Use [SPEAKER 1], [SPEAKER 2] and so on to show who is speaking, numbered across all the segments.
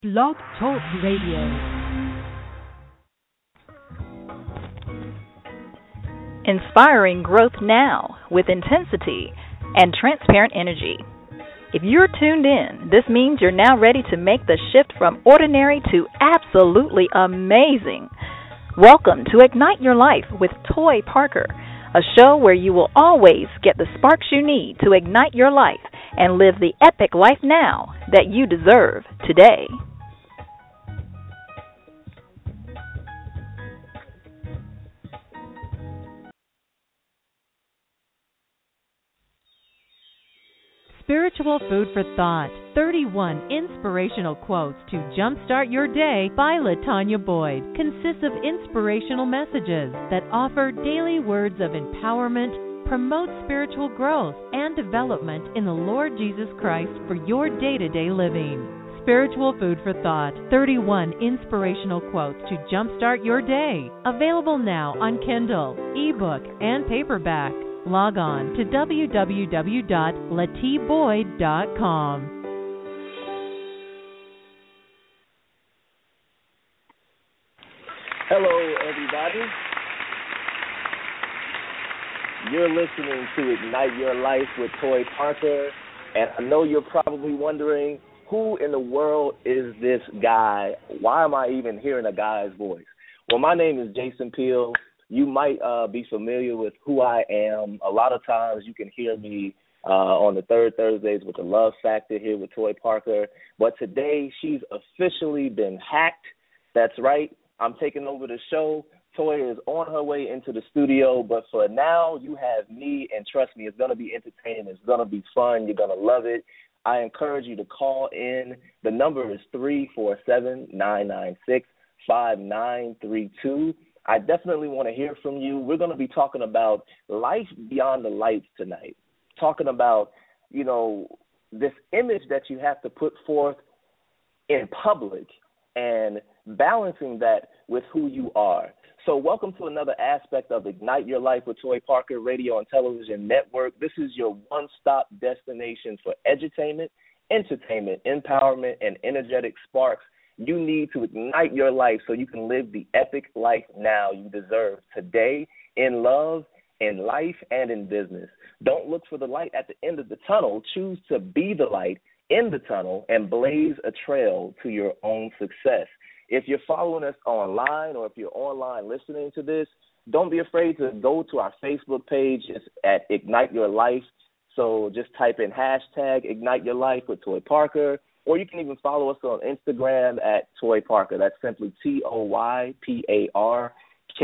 [SPEAKER 1] Blog Talk Radio.
[SPEAKER 2] Inspiring growth now with intensity and transparent energy. If you're tuned in, this means you're now ready to make the shift from ordinary to absolutely amazing. Welcome to Ignite Your Life with Toy Parker, a show where you will always get the sparks you need to ignite your life and live the epic life now that you deserve today.
[SPEAKER 1] Spiritual Food for Thought, 31 Inspirational Quotes to Jumpstart Your Day by LaTanya Boyd, consists of inspirational messages that offer daily words of empowerment, promote spiritual growth and development in the Lord Jesus Christ for your day-to-day living. Spiritual Food for Thought, 31 Inspirational Quotes to Jumpstart Your Day. Available now on Kindle, ebook, and paperback. Log on to www.latboyd.com.
[SPEAKER 3] Hello, everybody. You're listening to Ignite Your Life with Toy Parker, and I know you're probably wondering, who in the world is this guy? Why am I even hearing a guy's voice? Well, my name is Jason Peel. You might be familiar with who I am. A lot of times you can hear me on the third Thursdays with the Love Factor here with Toy Parker. But today she's officially been hacked. That's right. I'm taking over the show. Toy is on her way into the studio. But for now, you have me. And trust me, it's going to be entertaining. It's going to be fun. You're going to love it. I encourage you to call in. The number is 347-996-5932. I definitely want to hear from you. We're going to be talking about life beyond the lights tonight, talking about, this image that you have to put forth in public and balancing that with who you are. So welcome to another aspect of Ignite Your Life with Toy Parker Radio and Television Network. This is your one-stop destination for edutainment, entertainment, empowerment, and energetic sparks you need to ignite your life so you can live the epic life now you deserve today in love, in life, and in business. Don't look for the light at the end of the tunnel. Choose to be the light in the tunnel and blaze a trail to your own success. If you're following us online or if you're online listening to this, don't be afraid to go to our Facebook page. It's at Ignite Your Life. So just type in hashtag Ignite Your Life with Toy Parker. Or you can even follow us on Instagram at Toy Parker. That's simply TOYPARKER.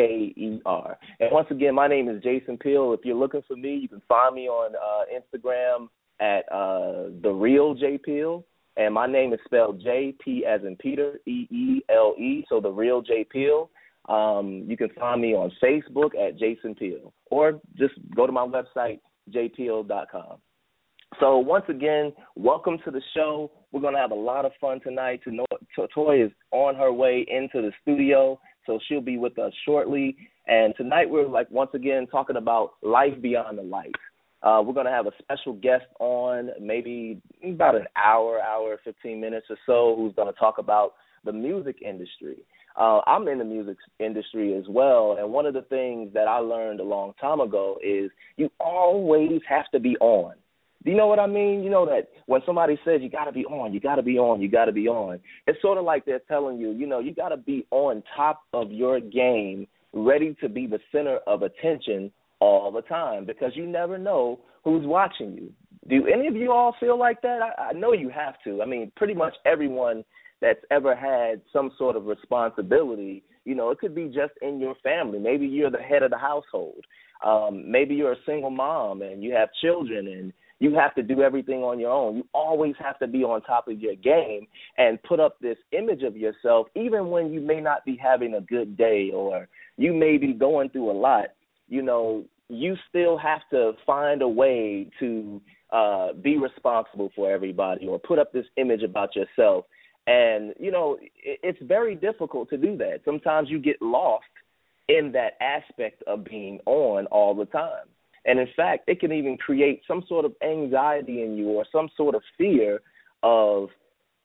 [SPEAKER 3] And once again, my name is Jason Peel. If you're looking for me, you can find me on Instagram at The Real J Peel. And my name is spelled J-P as in Peter, E-E-L-E, so The Real J Peel. You can find me on Facebook at Jason Peel. Or just go to my website, jpeel.com. So once again, welcome to the show. We're going to have a lot of fun tonight. Toy is on her way into the studio, so she'll be with us shortly. And tonight we're, once again, talking about life beyond the lights. We're going to have a special guest on, maybe about an hour, 15 minutes or so, who's going to talk about the music industry. I'm in the music industry as well, and one of the things that I learned a long time ago is you always have to be on. Do you know what I mean? You know that when somebody says you got to be on, you got to be on, you got to be on, it's sort of like they're telling you, you got to be on top of your game, ready to be the center of attention all the time because you never know who's watching you. Do any of you all feel like that? I know you have to. I mean, pretty much everyone that's ever had some sort of responsibility, it could be just in your family. Maybe you're the head of the household. Maybe you're a single mom and you have children and you have to do everything on your own. You always have to be on top of your game and put up this image of yourself, even when you may not be having a good day or you may be going through a lot. You still have to find a way to be responsible for everybody or put up this image about yourself. And, it's very difficult to do that. Sometimes you get lost in that aspect of being on all the time. And in fact, it can even create some sort of anxiety in you or some sort of fear of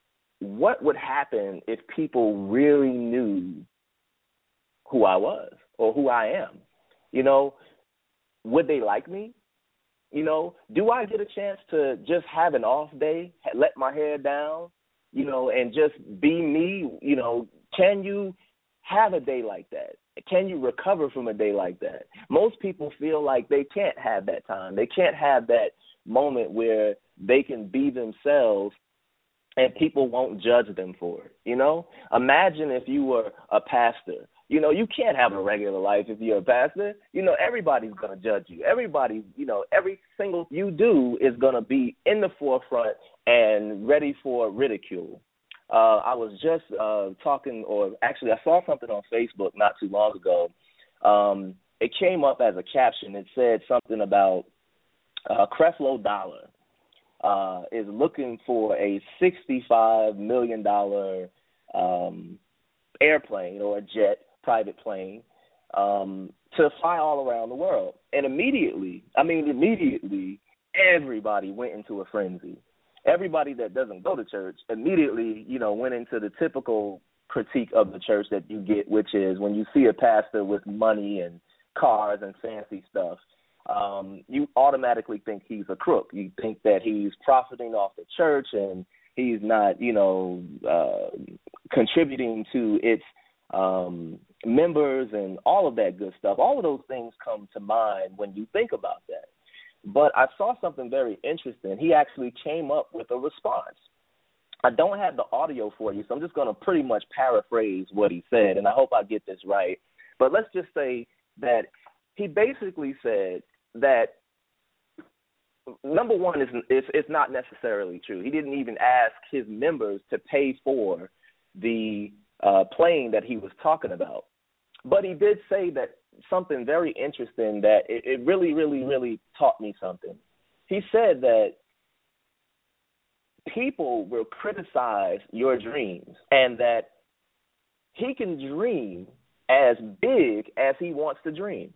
[SPEAKER 3] what would happen if people really knew who I was or who I am? You know, would they like me? You know, do I get a chance to just have an off day, let my hair down, you know, and just be me? You know, can you have a day like that? Can you recover from a day like that? Most people feel like they can't have that time. They can't have that moment where they can be themselves and people won't judge them for it, you know? Imagine if you were a pastor. You know, you can't have a regular life if you're a pastor. You know, everybody's going to judge you. Everybody, you know, every single you do is going to be in the forefront and ready for ridicule. I was just talking, or actually I saw something on Facebook not too long ago. It came up as a caption. It said something about Creflo Dollar is looking for a $65 million airplane or a jet, private plane, to fly all around the world. And immediately, everybody went into a frenzy. Everybody that doesn't go to church immediately, you know, went into the typical critique of the church that you get, which is when you see a pastor with money and cars and fancy stuff, you automatically think he's a crook. You think that he's profiting off the church and he's not, you know, contributing to its members and all of that good stuff. All of those things come to mind when you think about that. But I saw something very interesting. He actually came up with a response. I don't have the audio for you, so I'm just going to pretty much paraphrase what he said, and I hope I get this right. But let's just say that he basically said that, number one, it's not necessarily true. He didn't even ask his members to pay for the plane that he was talking about. But he did say that something very interesting that it really, really, really taught me something. He said that people will criticize your dreams and that he can dream as big as he wants to dream.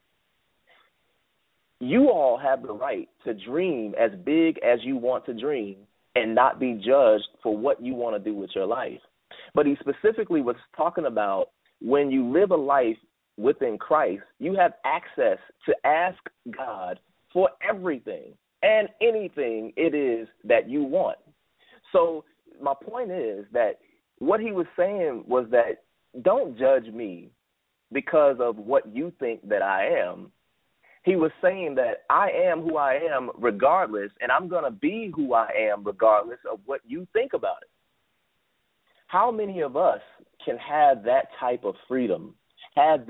[SPEAKER 3] You all have the right to dream as big as you want to dream and not be judged for what you want to do with your life. But he specifically was talking about when you live a life within Christ, you have access to ask God for everything and anything it is that you want. So my point is that what he was saying was that don't judge me because of what you think that I am. He was saying that I am who I am regardless, and I'm going to be who I am regardless of what you think about it. How many of us can have that type of freedom, have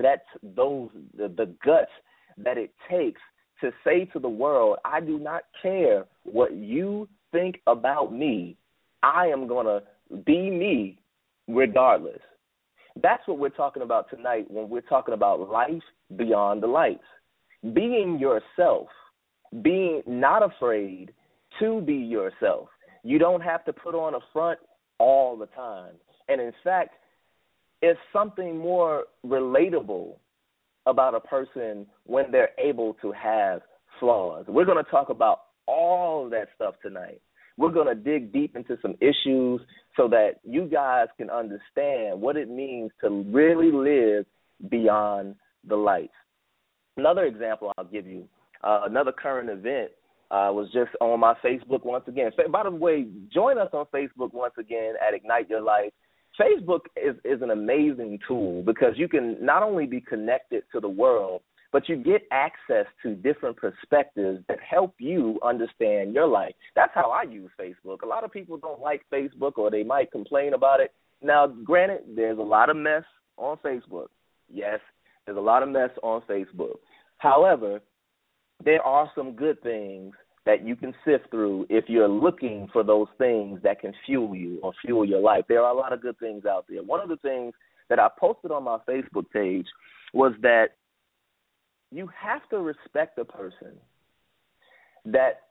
[SPEAKER 3] the guts that it takes to say to the world, I do not care what you think about me. I am going to be me regardless. That's what we're talking about tonight when we're talking about life beyond the lights. Being yourself, being not afraid to be yourself. You don't have to put on a front all the time. And in fact, it's something more relatable about a person when they're able to have flaws. We're going to talk about all of that stuff tonight. We're going to dig deep into some issues so that you guys can understand what it means to really live beyond the lights. Another example I'll give you, another current event was just on my Facebook once again. By the way, join us on Facebook once again at Ignite Your Life. Facebook is an amazing tool because you can not only be connected to the world, but you get access to different perspectives that help you understand your life. That's how I use Facebook. A lot of people don't like Facebook or they might complain about it. Now, granted, there's a lot of mess on Facebook. Yes, there's a lot of mess on Facebook. However, there are some good things that you can sift through if you're looking for those things that can fuel you or fuel your life. There are a lot of good things out there. One of the things that I posted on my Facebook page was that you have to respect a person that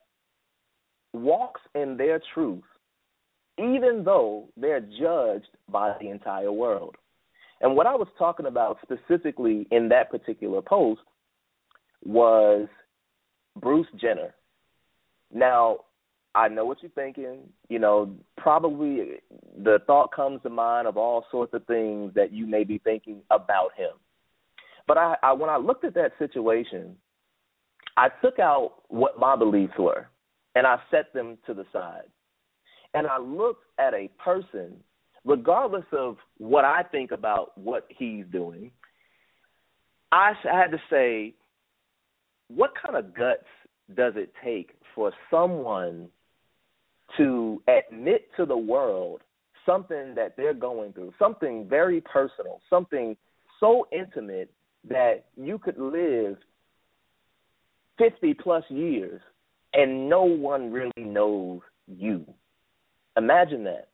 [SPEAKER 3] walks in their truth, even though they're judged by the entire world. And what I was talking about specifically in that particular post was Bruce Jenner. Now, I know what you're thinking. You know, probably the thought comes to mind of all sorts of things that you may be thinking about him. But I when I looked at that situation, I took out what my beliefs were, and I set them to the side. And I looked at a person, regardless of what I think about what he's doing, I had to say, what kind of guts does it take for someone to admit to the world something that they're going through, something very personal, something so intimate that you could live 50-plus years and no one really knows you? Imagine that.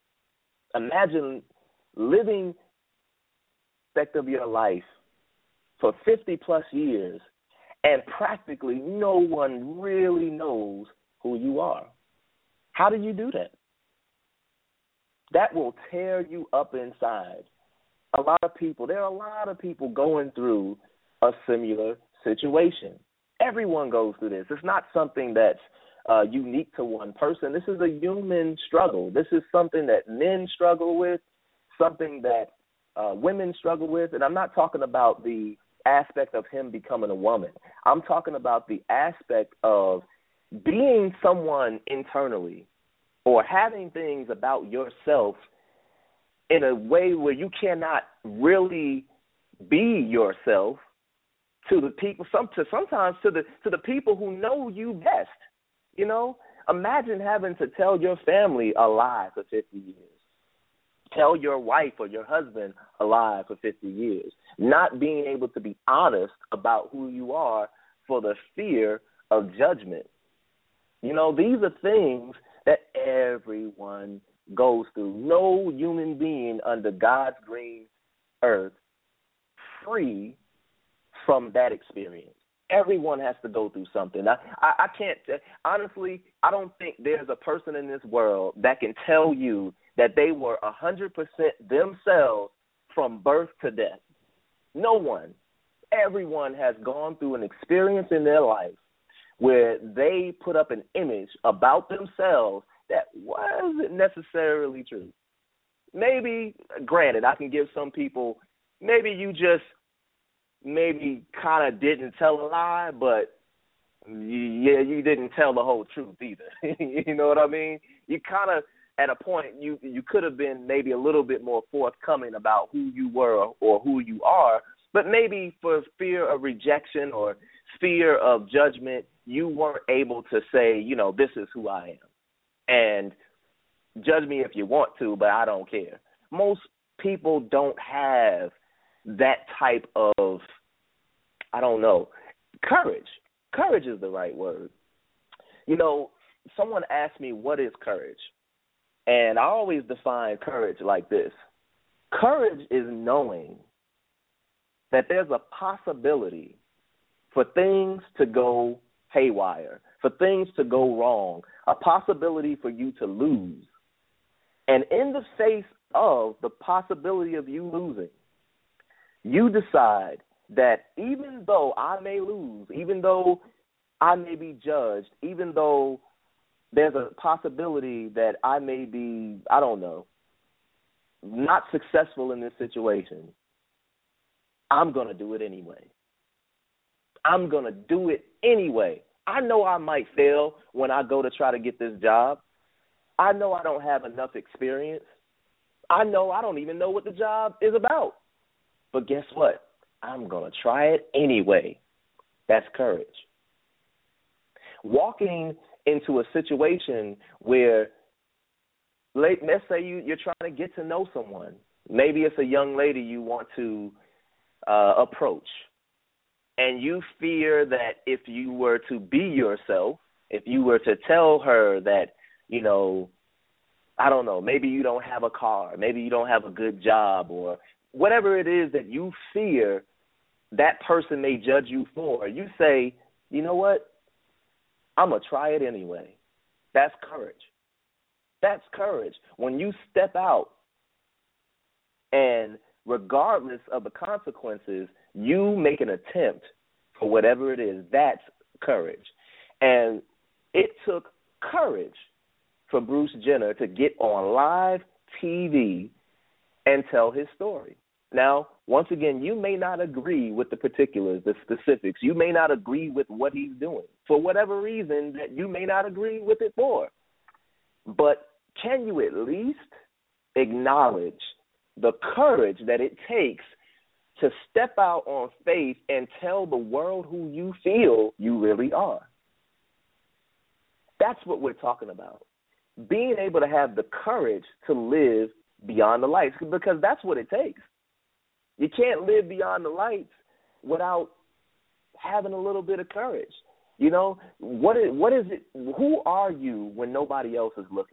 [SPEAKER 3] Imagine living the aspect of your life for 50-plus years and practically no one really knows who you are. How do you do that? That will tear you up inside. There are a lot of people going through a similar situation. Everyone goes through this. It's not something that's unique to one person. This is a human struggle. This is something that men struggle with, something that women struggle with. And I'm not talking about the aspect of him becoming a woman. I'm talking about the aspect of being someone internally or having things about yourself in a way where you cannot really be yourself to the people, sometimes to the people who know you best. You know, imagine having to tell your family a lie for 50 years. Tell your wife or your husband a lie for 50 years. Not being able to be honest about who you are for the fear of judgment. You know, these are things that everyone goes through. No human being under God's green earth free from that experience. Everyone has to go through something. I can't, honestly, I don't think there's a person in this world that can tell you that they were 100% themselves from birth to death. No one. Everyone has gone through an experience in their life where they put up an image about themselves that wasn't necessarily true. Maybe, granted, I can give some people, maybe you just kind of didn't tell a lie, but you didn't tell the whole truth either. You know what I mean? You kind of, at a point, you could have been maybe a little bit more forthcoming about who you were or who you are, but maybe for fear of rejection or fear of judgment, you weren't able to say, you know, this is who I am. And judge me if you want to, but I don't care. Most people don't have that type of, I don't know, courage. Courage is the right word. You know, someone asked me, what is courage? And I always define courage like this. Courage is knowing that there's a possibility for things to go haywire, for things to go wrong, a possibility for you to lose. And in the face of the possibility of you losing, you decide that even though I may lose, even though I may be judged, even though there's a possibility that I may be, I don't know, not successful in this situation, I'm going to do it anyway. I'm going to do it anyway. I know I might fail when I go to try to get this job. I know I don't have enough experience. I know I don't even know what the job is about. But guess what? I'm going to try it anyway. That's courage. Walking into a situation where, let's say you're trying to get to know someone. Maybe it's a young lady you want to approach, and you fear that if you were to be yourself, if you were to tell her that, you know, I don't know, maybe you don't have a car, maybe you don't have a good job, or whatever it is that you fear that person may judge you for, you say, you know what, I'm going to try it anyway. That's courage. That's courage. When you step out and regardless of the consequences, you make an attempt for whatever it is, that's courage. And it took courage for Bruce Jenner to get on live TV and tell his story. Now, once again, you may not agree with the particulars, the specifics. You may not agree with what he's doing for whatever reason that you may not agree with it for. But can you at least acknowledge the courage that it takes to step out on faith and tell the world who you feel you really are? That's what we're talking about. Being able to have the courage to live beyond the lights, because that's what it takes. You can't live beyond the lights without having a little bit of courage. You know, what is it? Who are you when nobody else is looking?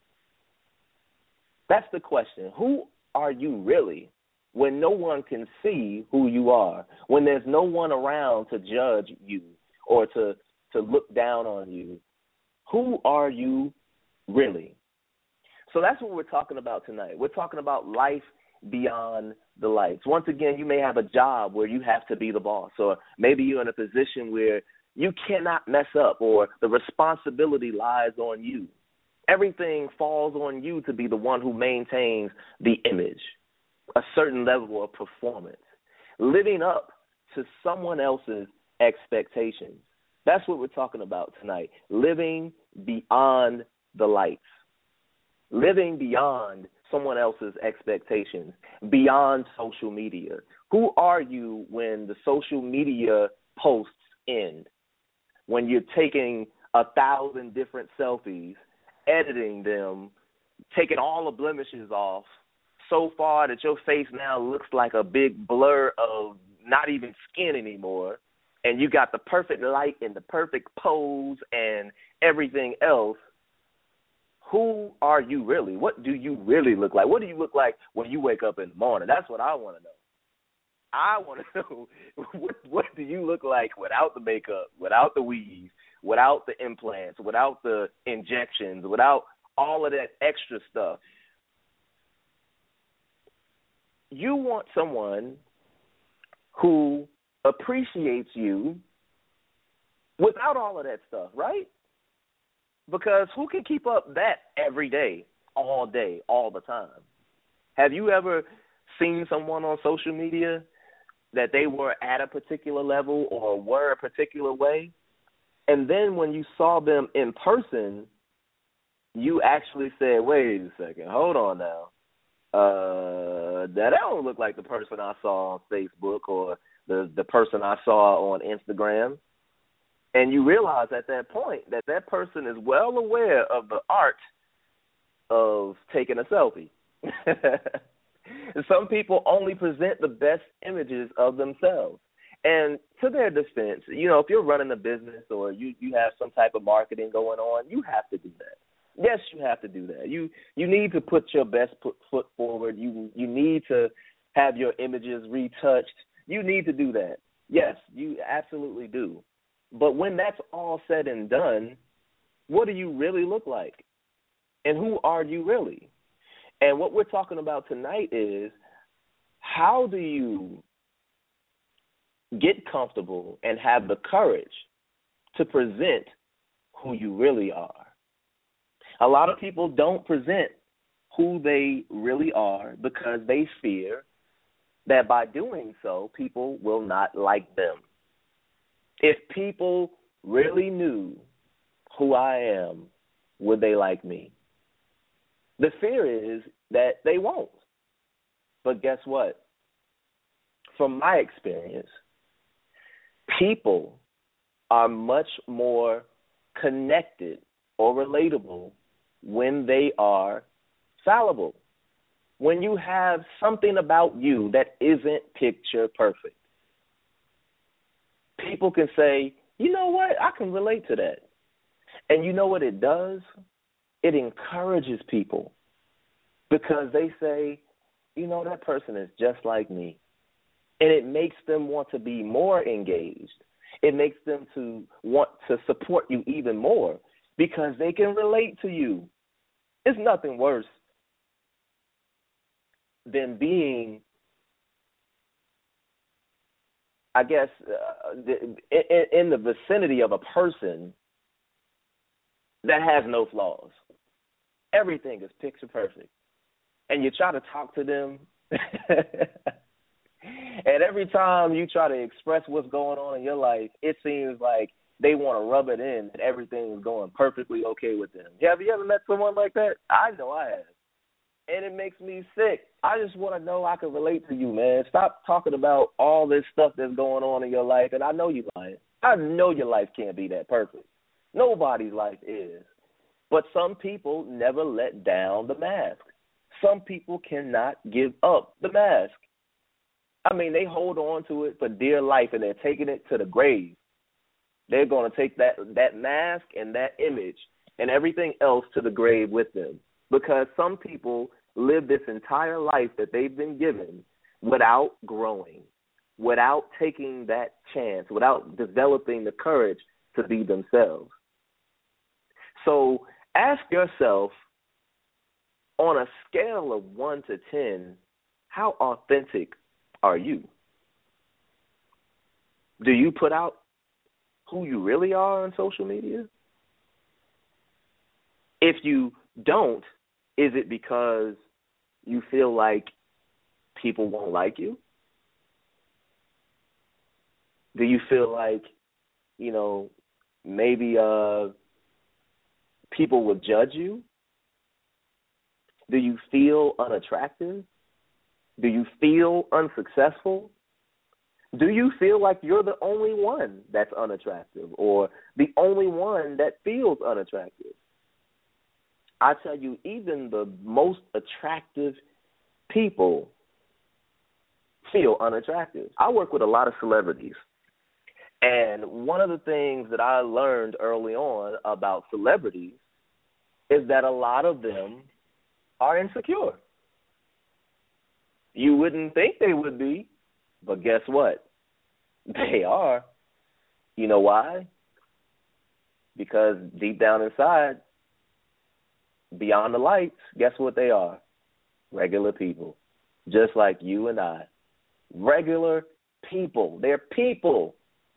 [SPEAKER 3] That's the question. Who are you really when no one can see who you are, when there's no one around to judge you or to look down on you? Who are you really? So that's what we're talking about tonight. We're talking about life beyond the lights. Once again, you may have a job where you have to be the boss, or maybe you're in a position where you cannot mess up, or the responsibility lies on you. Everything falls on you to be the one who maintains the image, a certain level of performance, living up to someone else's expectations. That's what we're talking about tonight, living beyond the lights, living beyond someone else's expectations, beyond social media. Who are you when the social media posts end? When you're taking 1,000 different selfies, editing them, taking all the blemishes off so far that your face now looks like a big blur of not even skin anymore, and you got the perfect light and the perfect pose and everything else. Who are you really? What do you really look like? What do you look like when you wake up in the morning? That's what I want to know. I want to know, what do you look like without the makeup, without the weave, without the implants, without the injections, without all of that extra stuff? You want someone who appreciates you without all of that stuff, right? Because who can keep up that every day, all the time? Have you ever seen someone on social media that they were at a particular level or were a particular way, and then when you saw them in person, you actually said, wait a second, hold on now. That don't look like the person I saw on Facebook or the person I saw on Instagram. And you realize at that point that that person is well aware of the art of taking a selfie. Some people only present the best images of themselves. And to their defense, you know, if you're running a business or you have some type of marketing going on, you have to do that. Yes, you have to do that. You need to put your best foot forward. You need to have your images retouched. You need to do that. Yes, you absolutely do. But when that's all said and done, what do you really look like? And who are you really? And what we're talking about tonight is, how do you get comfortable and have the courage to present who you really are? A lot of people don't present who they really are because they fear that by doing so, people will not like them. If people really knew who I am, would they like me? The fear is that they won't. But guess what? From my experience, people are much more connected or relatable when they are fallible, when you have something about you that isn't picture perfect. People can say, you know what, I can relate to that. And you know what it does? It encourages people because they say, you know, that person is just like me. And it makes them want to be more engaged. It makes them to want to support you even more because they can relate to you. It's nothing worse than being, I guess, in the vicinity of a person that has no flaws. Everything is picture perfect. And you try to talk to them, and every time you try to express what's going on in your life, it seems like they want to rub it in that everything is going perfectly okay with them. Have you ever met someone like that? I know I have. And it makes me sick. I just want to know I can relate to you, man. Stop talking about all this stuff that's going on in your life, and I know you're lying. I know your life can't be that perfect. Nobody's life is. But some people never let down the mask. Some people cannot give up the mask. I mean, they hold on to it for dear life, and they're taking it to the grave. They're going to take that mask and that image and everything else to the grave with them, because some people live this entire life that they've been given without growing, without taking that chance, without developing the courage to be themselves. So ask yourself, on a scale of 1 to 10, how authentic are you? Do you put out who you really are on social media? If you don't, is it because you feel like people won't like you? Do you feel like, maybe people will judge you? Do you feel unattractive? Do you feel unsuccessful? Do you feel like you're the only one that's unattractive or the only one that feels unattractive? I tell you, even the most attractive people feel unattractive. I work with a lot of celebrities, and one of the things that I learned early on about celebrities is that a lot of them are insecure. You wouldn't think they would be, but guess what? They are. You know why? Because deep down inside, beyond the lights, guess what they are? Regular people, just like you and I. Regular people. They're people.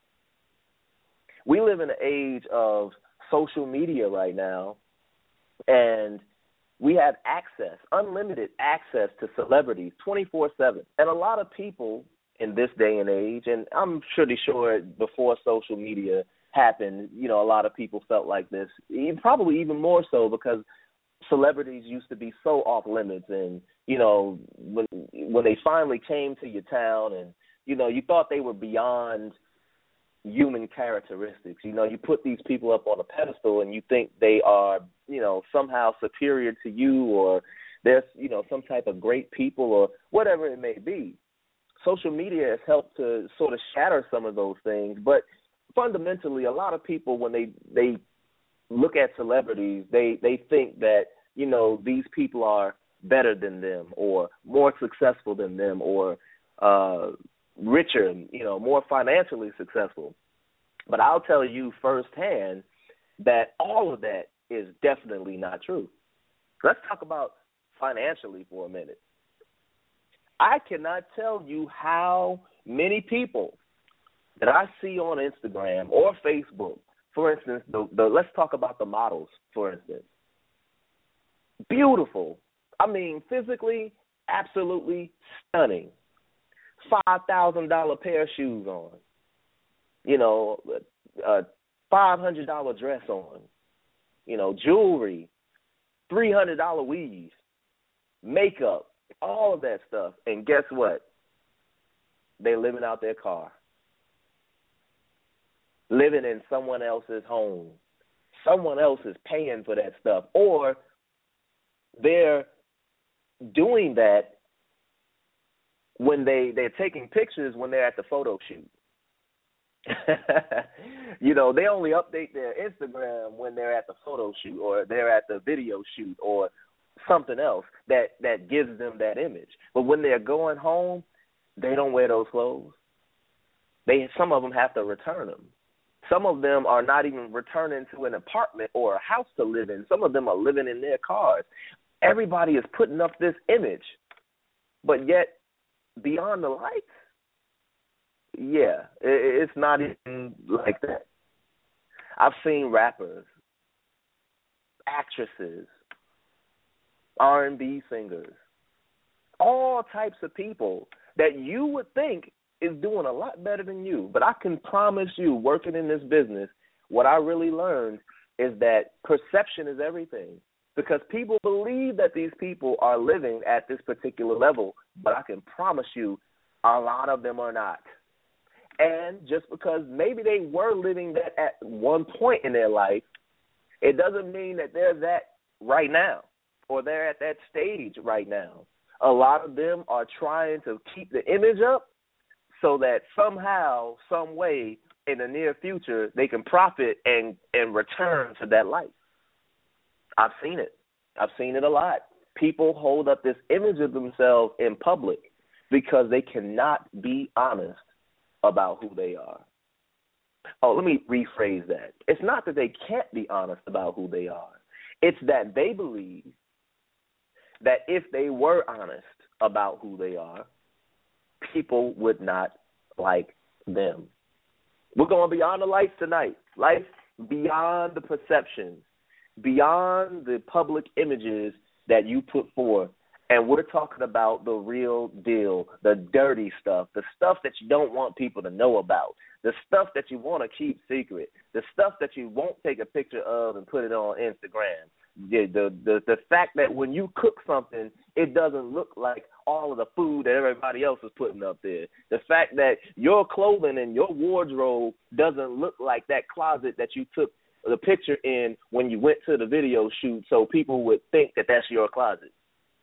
[SPEAKER 3] We live in an age of social media right now, and we have access, unlimited access to celebrities 24/7. And a lot of people in this day and age, and I'm pretty sure before social media happened, a lot of people felt like this, probably even more so because celebrities used to be so off limits. And, when they finally came to your town and, you thought they were beyond human characteristics. You put these people up on a pedestal and you think they are, somehow superior to you, or there's, some type of great people or whatever it may be. Social media has helped to sort of shatter some of those things. But fundamentally, a lot of people, when they look at celebrities, they think that, these people are better than them or more successful than them or richer, more financially successful. But I'll tell you firsthand that all of that is definitely not true. Let's talk about financially for a minute. I cannot tell you how many people that I see on Instagram or Facebook, for instance, let's talk about the models, for instance. Beautiful. I mean, physically, absolutely stunning. $5,000 pair of shoes on, a $500 dress on, jewelry, $300 weave, makeup, all of that stuff. And guess what? They're living out their car, living in someone else's home. Someone else is paying for that stuff, or they're doing that when they're taking pictures when they're at the photo shoot. They only update their Instagram when they're at the photo shoot or they're at the video shoot or something else that gives them that image. But when they're going home, they don't wear those clothes. Some of them have to return them. Some of them are not even returning to an apartment or a house to live in. Some of them are living in their cars. Everybody is putting up this image, but yet beyond the lights, it's not even like that. I've seen rappers actresses, R&B singers, all types of people that you would think is doing a lot better than you. But I can promise you, working in this business, what I really learned is that perception is everything, because people believe that these people are living at this particular level, but I can promise you a lot of them are not. And just because maybe they were living that at one point in their life, it doesn't mean that they're that right now or they're at that stage right now. A lot of them are trying to keep the image up so that somehow, some way, in the near future, they can profit and return to that life. I've seen it. I've seen it a lot. People hold up this image of themselves in public because they cannot be honest about who they are. Oh, let me rephrase that. It's not that they can't be honest about who they are. It's that they believe that if they were honest about who they are, people would not like them. We're going beyond the lights tonight. Life beyond the perceptions, beyond the public images that you put forth. And we're talking about the real deal, the dirty stuff, the stuff that you don't want people to know about, the stuff that you want to keep secret, the stuff that you won't take a picture of and put it on Instagram. The fact that when you cook something, it doesn't look like all of the food that everybody else is putting up there. The fact that your clothing and your wardrobe doesn't look like that closet that you took the picture in when you went to the video shoot, so people would think that that's your closet.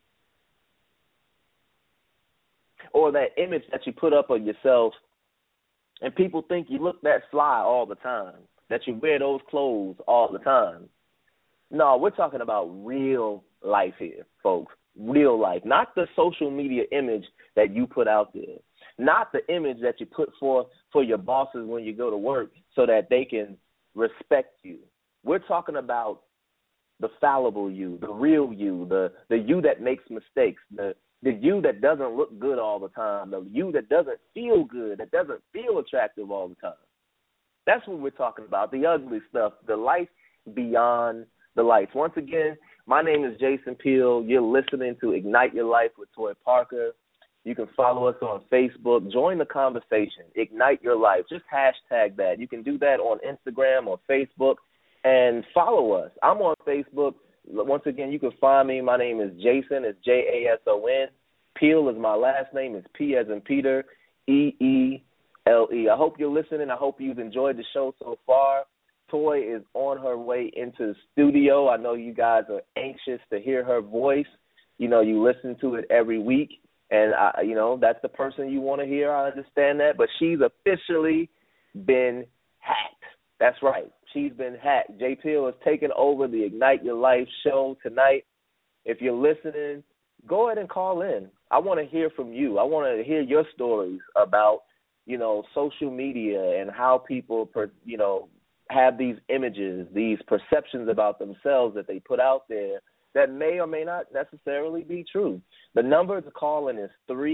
[SPEAKER 3] Or that image that you put up of yourself and people think you look that fly all the time, that you wear those clothes all the time. No, we're talking about real life here, folks. Real life. Not the social media image that you put out there. Not the image that you put forth for your bosses when you go to work so that they can respect you. We're talking about the fallible you, the real you, the you that makes mistakes, the you that doesn't look good all the time, the you that doesn't feel good, that doesn't feel attractive all the time. That's what we're talking about, the ugly stuff, the life beyond the lights. Once again, my name is Jason Peele. You're listening to Ignite Your Life with Toy Parker. You can follow us on Facebook. Join the conversation. Ignite Your Life. Just hashtag that. You can do that on Instagram or Facebook and follow us. I'm on Facebook. Once again, you can find me. My name is Jason. It's Jason. Peele is my last name. It's P as in Peter, Eele. I hope you're listening. I hope you've enjoyed the show so far. Toy is on her way into the studio. I know you guys are anxious to hear her voice. You know, you listen to it every week, and, that's the person you want to hear. I understand that. But she's officially been hacked. That's right. She's been hacked. J. Peele has taken over the Ignite Your Life show tonight. If you're listening, go ahead and call in. I want to hear from you. I want to hear your stories about, social media and how people, have these images, these perceptions about themselves that they put out there that may or may not necessarily be true. The number to call in is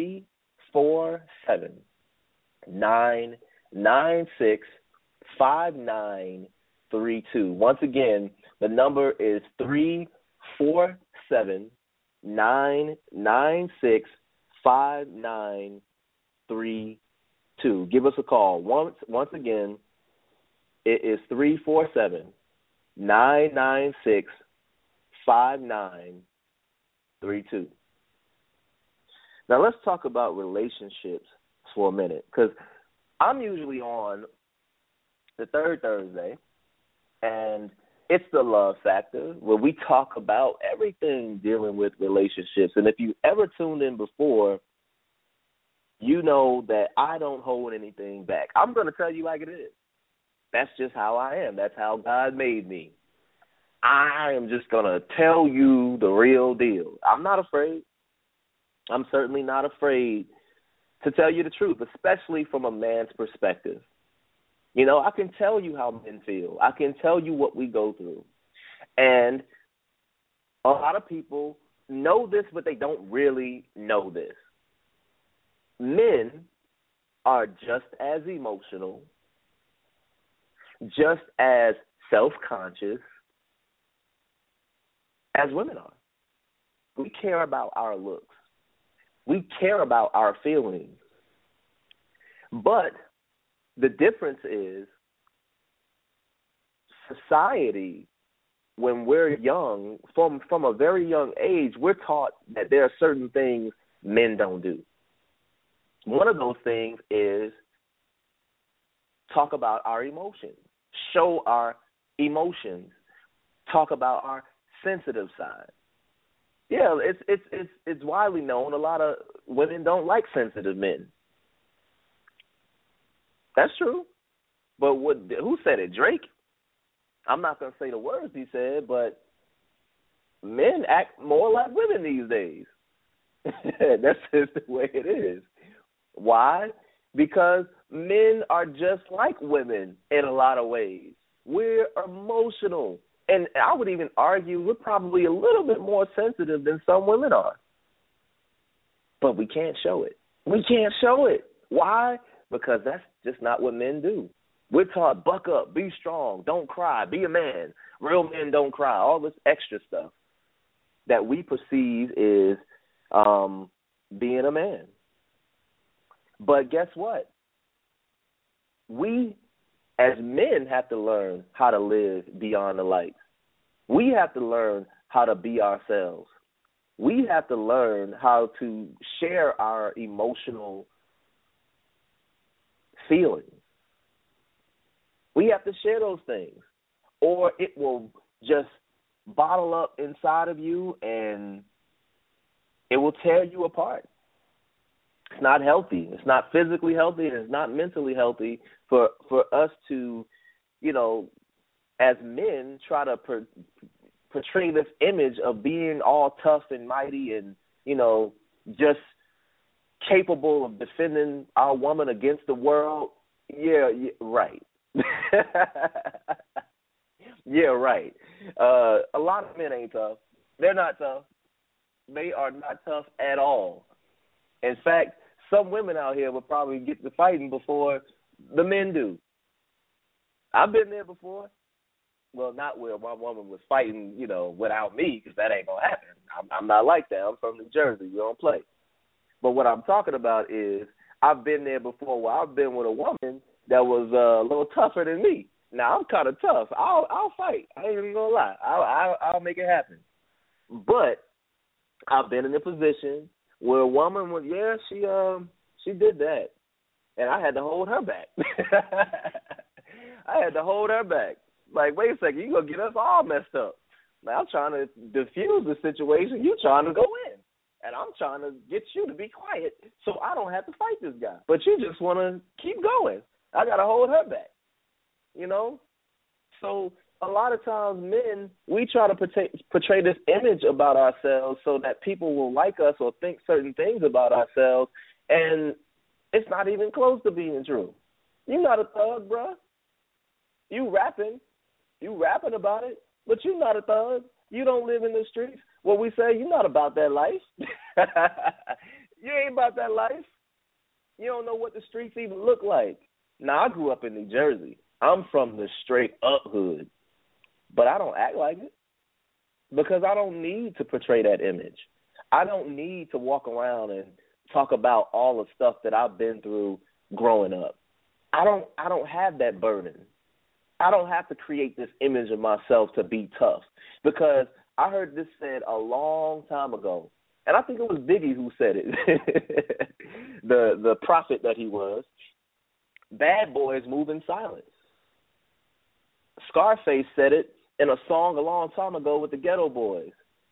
[SPEAKER 3] 347-996-5932. Once again, the number is 347-996-5932. Give us a call. Once again, it is 347-996-5932. Now let's talk about relationships for a minute, because I'm usually on the third Thursday, and it's the Love Factor, where we talk about everything dealing with relationships. And if you ever tuned in before, you know that I don't hold anything back. I'm going to tell you like it is. That's just how I am. That's how God made me. I am just going to tell you the real deal. I'm not afraid. I'm certainly not afraid to tell you the truth, especially from a man's perspective. I can tell you how men feel. I can tell you what we go through. And a lot of people know this, but they don't really know this. Men are just as emotional, just as self-conscious, as women are. We care about our looks. We care about our feelings. But the difference is society, when we're young, from a very young age, we're taught that there are certain things men don't do. One of those things is talk about our emotions, show our emotions, talk about our sensitive side. Yeah, it's widely known a lot of women don't like sensitive men. That's true. But who said it? Drake? I'm not going to say the words he said, but men act more like women these days. That's just the way it is. Why? Because men are just like women in a lot of ways. We're emotional. And I would even argue we're probably a little bit more sensitive than some women are. But we can't show it. We can't show it. Why? Because that's just not what men do. We're taught, buck up, be strong, don't cry, be a man. Real men don't cry, all this extra stuff that we perceive is being a man. But guess what? We, as men, have to learn how to live beyond the lights. We have to learn how to be ourselves. We have to learn how to share our emotional feelings. We have to share those things, or it will just bottle up inside of you and it will tear you apart. It's not healthy. It's not physically healthy, and it's not mentally healthy for us to, as men, try to portray this image of being all tough and mighty and, just capable of defending our woman against the world. Yeah, right. Yeah, right. A lot of men ain't tough. They're not tough. They are not tough at all. In fact, some women out here will probably get to fighting before the men do. I've been there before. Well, not where my woman was fighting, without me, because that ain't going to happen. I'm not like that. I'm from New Jersey. We don't play. But what I'm talking about is I've been there before where I've been with a woman that was a little tougher than me. Now, I'm kind of tough. I'll fight. I ain't even going to lie. I'll make it happen. But I've been in a position where a woman was, she did that. And I had to hold her back. I had to hold her back. Like, wait a second, you're going to get us all messed up. Now, I'm trying to diffuse the situation. You're trying to go in. And I'm trying to get you to be quiet so I don't have to fight this guy. But you just want to keep going. I got to hold her back, So a lot of times men, we try to portray this image about ourselves so that people will like us or think certain things about ourselves, and it's not even close to being true. You're not a thug, bruh. You rapping about it, but you're not a thug. You don't live in the streets. What we say, you're not about that life. You ain't about that life. You don't know what the streets even look like. Now, I grew up in New Jersey. I'm from the straight up hood, but I don't act like it because I don't need to portray that image. I don't need to walk around and talk about all the stuff that I've been through growing up. I don't have that burden. I don't have to create this image of myself to be tough because I heard this said a long time ago, and I think it was Biggie who said it, the prophet that he was. Bad boys move in silence. Scarface said it in a song a long time ago with the Ghetto Boys.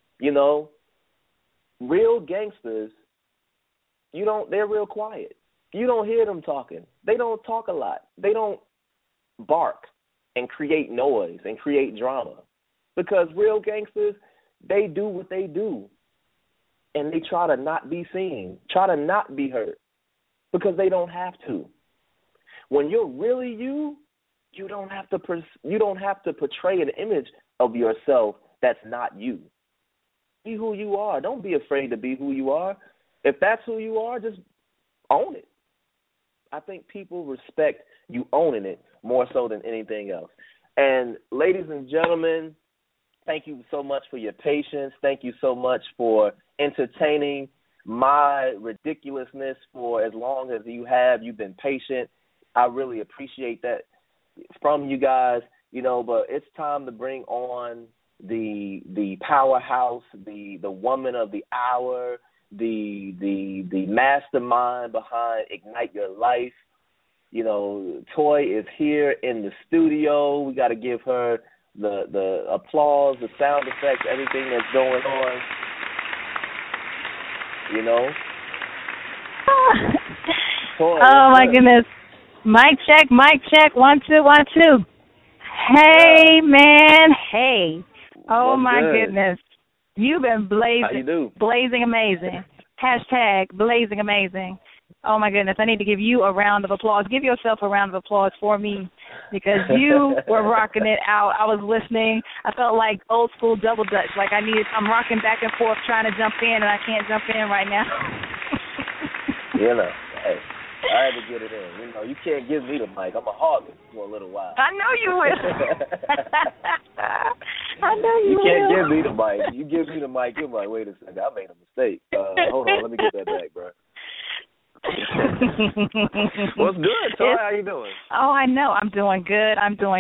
[SPEAKER 3] Real gangsters, they're real quiet. You don't hear them talking. They don't talk a lot. They don't bark and create noise and create drama. Because real gangsters, they do what they do. And they try to not be seen, try to not be hurt. Because they don't have to. When you're really you, you don't have to portray an image of yourself that's not you. Be who you are. Don't be afraid to be who you are. If that's who you are, just own it. I think people respect you owning it more so than anything else. And ladies and gentlemen, thank you so much for your patience. Thank you so much for entertaining my ridiculousness for as long as you have. You've been patient. I really appreciate that from you guys, but it's time to bring on the powerhouse, the woman of the hour, the mastermind behind Ignite Your Life. Toy is here in the studio. We got to give her the applause, the sound effects, everything that's going on. Toy,
[SPEAKER 2] oh my goodness. Mic check, 1 2 1 2. Hey man, hey. Oh
[SPEAKER 3] What's
[SPEAKER 2] my
[SPEAKER 3] good?
[SPEAKER 2] Goodness. You've been blazing.
[SPEAKER 3] How you do?
[SPEAKER 2] Blazing amazing. # blazing amazing. Oh my goodness, I need to give you a round of applause. Give yourself a round of applause for me because you were rocking it out. I was listening. I felt like old school double dutch, like I'm rocking back and forth trying to jump in and I can't jump in right now.
[SPEAKER 3] Hey, I had to get it in. You can't give me the mic. I'm a hog for a little while.
[SPEAKER 2] I know you will. I know you will.
[SPEAKER 3] You can't give me the mic. You give me the mic, you're like, wait a second, I made a mistake. Hold on, let me get that back, bro. What's good, Toy? How you doing?
[SPEAKER 2] Oh, I know. I'm doing good.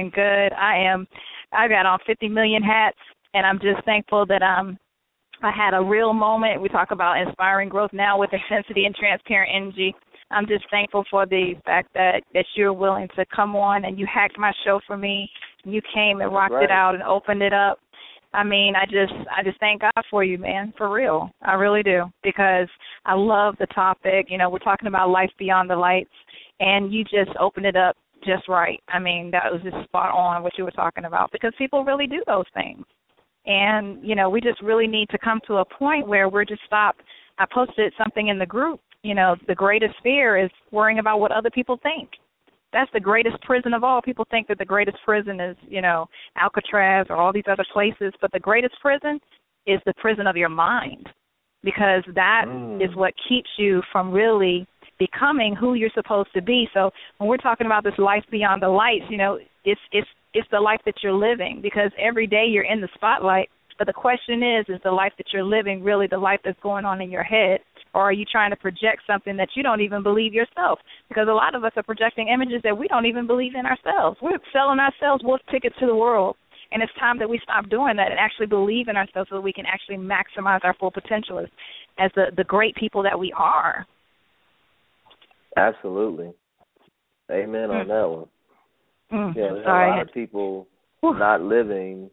[SPEAKER 2] I got on 50 million hats, and I'm just thankful that I had a real moment. We talk about inspiring growth now with intensity and transparent energy. I'm just thankful for the fact that you're willing to come on and you hacked my show for me. You came and rocked it out and opened it up. I mean, I just thank God for you, man, for real. I really do, because I love the topic. We're talking about life beyond the lights, and you just opened it up just right. I mean, that was just spot on what you were talking about, because people really do those things. And, we just really need to come to a point where we're just stopped. I posted something in the group, the greatest fear is worrying about what other people think. That's the greatest prison of all. People think that the greatest prison is, Alcatraz or all these other places, but the greatest prison is the prison of your mind, because that is what keeps you from really becoming who you're supposed to be. So when we're talking about this life beyond the lights, it's the life that you're living, because every day you're in the spotlight. But the question is the life that you're living really the life that's going on in your head? Or are you trying to project something that you don't even believe yourself? Because a lot of us are projecting images that we don't even believe in ourselves. We're selling ourselves wolf tickets to the world. And it's time that we stop doing that and actually believe in ourselves so that we can actually maximize our full potential as the great people that we are.
[SPEAKER 3] Absolutely. Amen on that one. There's a lot of people not living,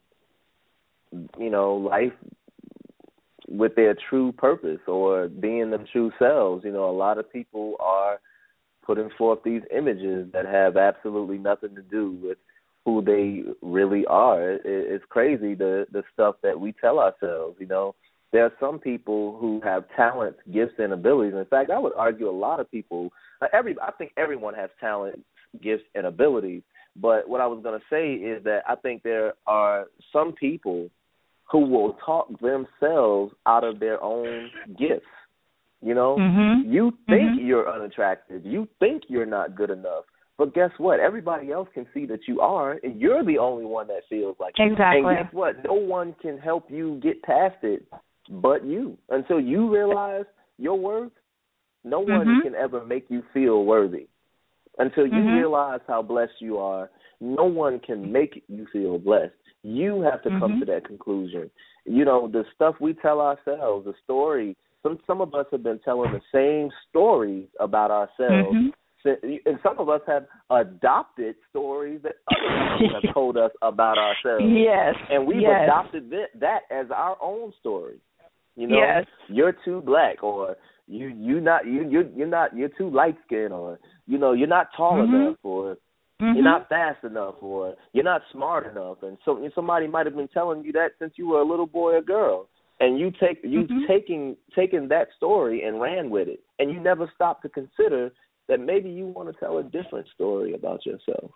[SPEAKER 3] life with their true purpose or being them true selves. A lot of people are putting forth these images that have absolutely nothing to do with who they really are. It's crazy, the stuff that we tell ourselves. There are some people who have talents, gifts, and abilities. In fact, I would argue a lot of people, I think everyone has talents, gifts, and abilities. But what I was going to say is that I think there are some people who will talk themselves out of their own gifts. You think you're unattractive. You think you're not good enough. But guess what? Everybody else can see that you are, and you're the only one that feels like it.
[SPEAKER 2] Exactly.
[SPEAKER 3] And guess what? No one can help you get past it but you. Until you realize your worth, no one can ever make you feel worthy. Until you realize how blessed you are, no one can make you feel blessed. You have to come to that conclusion. The stuff we tell ourselves, the story, some of us have been telling the same stories about ourselves, and some of us have adopted stories that other people have told us about ourselves.
[SPEAKER 2] Yes.
[SPEAKER 3] And we've adopted that as our own story. You're too black, or you're too light skinned, or you're not tall enough, or you're not fast enough, or you're not smart enough. And so somebody might have been telling you that since you were a little boy or girl, and you've taken that story and ran with it, and you never stopped to consider that maybe you want to tell a different story about yourself.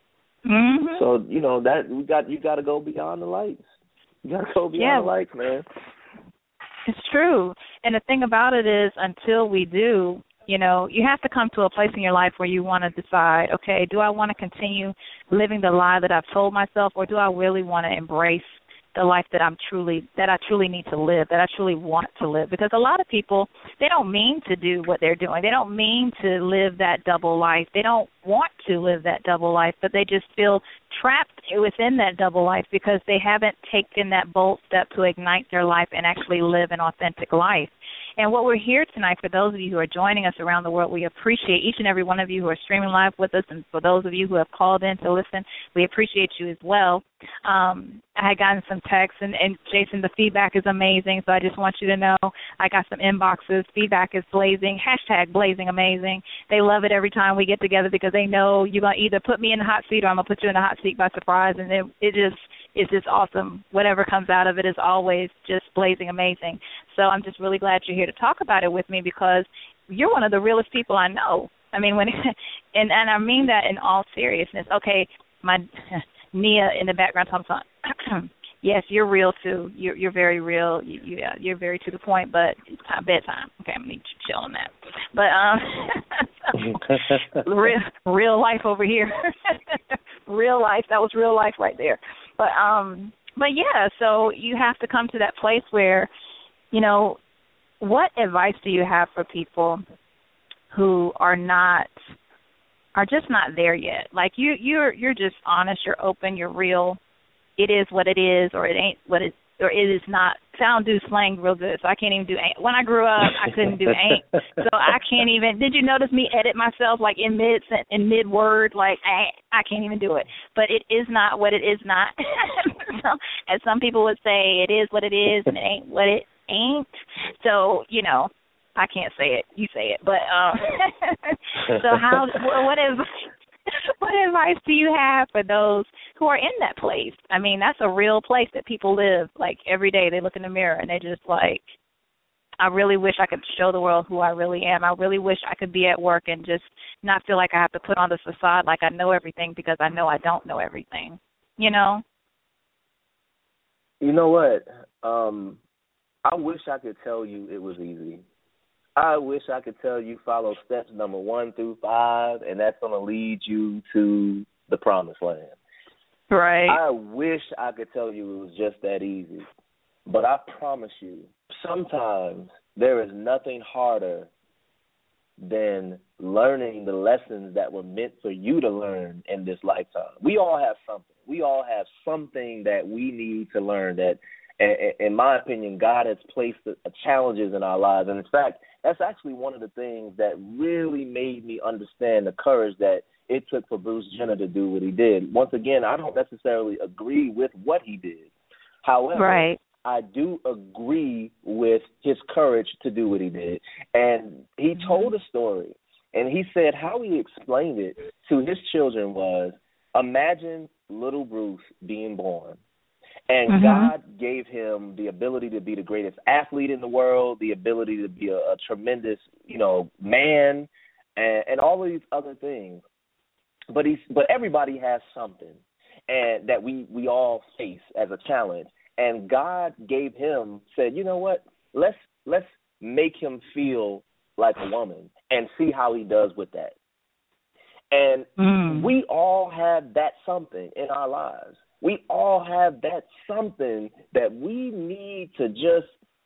[SPEAKER 3] So that you got to go beyond the lights. You got to go beyond the lights, man.
[SPEAKER 2] It's true. And the thing about it is, until we do, you have to come to a place in your life where you want to decide, okay, do I want to continue living the lie that I've told myself, or do I really want to embrace the life that I truly need to live, that I truly want to live. Because a lot of people, they don't mean to do what they're doing. They don't mean to live that double life. They don't want to live that double life, but they just feel trapped within that double life because they haven't taken that bold step to ignite their life and actually live an authentic life. And what we're here tonight, for those of you who are joining us around the world, we appreciate each and every one of you who are streaming live with us, and for those of you who have called in to listen, we appreciate you as well. I had gotten some texts, and Jason, the feedback is amazing, so I just want you to know I got some inboxes. Feedback is blazing, #blazing amazing. They love it every time we get together because they know you're going to either put me in the hot seat or I'm going to put you in the hot seat by surprise, and it's just awesome. Whatever comes out of it is always just blazing amazing. So I'm just really glad you're here to talk about it with me because you're one of the realest people I know. I mean, and I mean that in all seriousness. Okay, my Nia in the background talking about, yes, you're real too. You're very real. You're very to the point, but it's bedtime. Okay, I'm going to need you to chill on that. But real life over here. Real life. That was real life right there. But yeah, so you have to come to that place where, you know, what advice do you have for people who are just not there yet? Like you're just honest, you're open, you're real. It is what it is, or it ain't what it, or it is not. Sound do slang real good, so I can't even do ain't. When I grew up, I couldn't do ain't, so I can't even. Did you notice me edit myself like in mid word? Like I can't even do it. But it is not what it is not. So, as some people would say, it is what it is, and it ain't what it ain't. So you know, I can't say it. You say it. But so what advice do you have for those who are in that place? I mean, that's a real place that people live. Like every day they look in the mirror and they just like, I really wish I could show the world who I really am. I really wish I could be at work and just not feel like I have to put on this facade like I know everything because I know I don't know everything. You know?
[SPEAKER 3] You know what? I wish I could tell you it was easy. I wish I could tell you follow steps number 1 through 5, and that's going to lead you to the promised land.
[SPEAKER 2] Right.
[SPEAKER 3] I wish I could tell you it was just that easy. But I promise you, sometimes there is nothing harder than learning the lessons that were meant for you to learn in this lifetime. We all have something. We all have something that we need to learn that, in my opinion, God has placed challenges in our lives. And, in fact, that's actually one of the things that really made me understand the courage that it took for Bruce Jenner to do what he did. Once again, I don't necessarily agree with what he did. However,
[SPEAKER 2] right.
[SPEAKER 3] I do agree with his courage to do what he did. And he told a story, and he said how he explained it to his children was, imagine little Bruce being born. And God gave him the ability to be the greatest athlete in the world, the ability to be a tremendous, man, and all of these other things. But everybody has something, and that we all face as a challenge. And God said, you know what? Let's make him feel like a woman and see how he does with that. And we all have that something in our lives. We all have that something that we need to just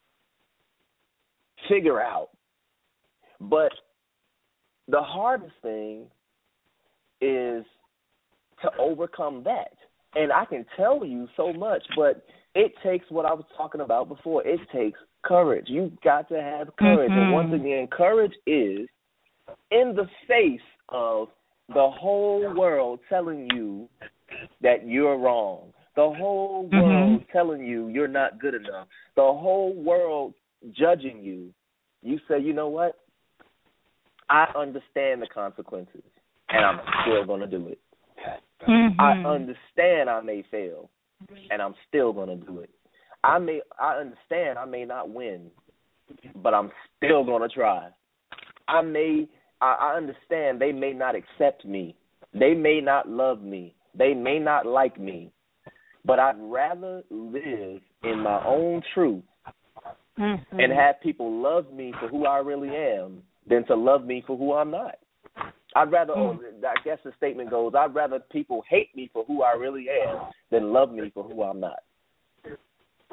[SPEAKER 3] figure out. But the hardest thing is to overcome that. And I can tell you so much, but it takes what I was talking about before. It takes courage. You've got to have courage. And once again, courage is in the face of the whole world telling you that you're wrong. The whole world telling you you're not good enough. The whole world judging you. You say, you know what? I understand the consequences, and I'm still going to do it. I understand I may fail, and I'm still going to do it. I understand I may not win, but I'm still going to try. I understand they may not accept me. They may not love me. They may not like me, but I'd rather live in my own truth and have people love me for who I really am than to love me for who I'm not. I'd rather, I guess the statement goes, I'd rather people hate me for who I really am than love me for who I'm not.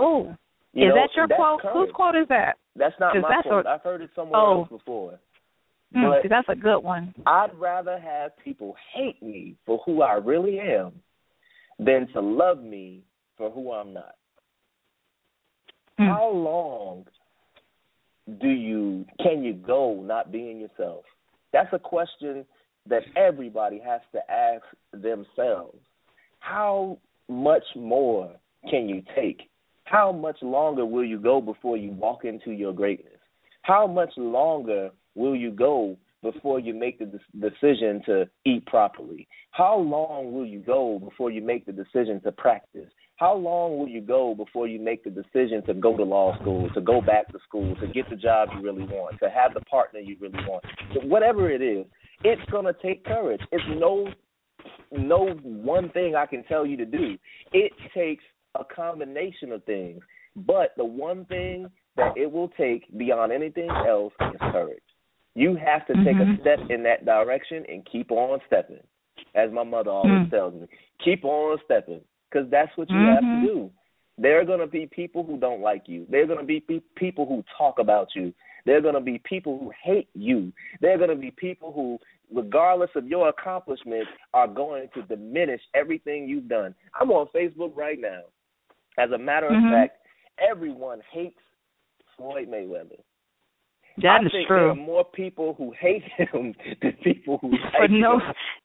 [SPEAKER 2] Oh,
[SPEAKER 3] You
[SPEAKER 2] is
[SPEAKER 3] know,
[SPEAKER 2] that your
[SPEAKER 3] that's
[SPEAKER 2] quote?
[SPEAKER 3] courage.
[SPEAKER 2] Whose quote is that?
[SPEAKER 3] That's not
[SPEAKER 2] 'Cause
[SPEAKER 3] my
[SPEAKER 2] that's
[SPEAKER 3] quote. I've heard it somewhere else before. But
[SPEAKER 2] that's a good one.
[SPEAKER 3] I'd rather have people hate me for who I really am than to love me for who I'm not. How long can you go not being yourself? That's a question that everybody has to ask themselves. How much more can you take? How much longer will you go before you walk into your greatness? How much longer will you go before you make the decision to eat properly? How long will you go before you make the decision to practice? How long will you go before you make the decision to go to law school, to go back to school, to get the job you really want, to have the partner you really want? Whatever it is, it's going to take courage. It's no one thing I can tell you to do. It takes a combination of things. But the one thing that it will take beyond anything else is courage. You have to take a step in that direction and keep on stepping. As my mother always tells me, keep on stepping, because that's what you have to do. There are going to be people who don't like you. There are going to be people who talk about you. There are going to be people who hate you. There are going to be people who, regardless of your accomplishments, are going to diminish everything you've done. I'm on Facebook right now. As a matter of fact, everyone hates Floyd Mayweather.
[SPEAKER 2] That is
[SPEAKER 3] true.
[SPEAKER 2] There
[SPEAKER 3] are more people who hate him than people who like him.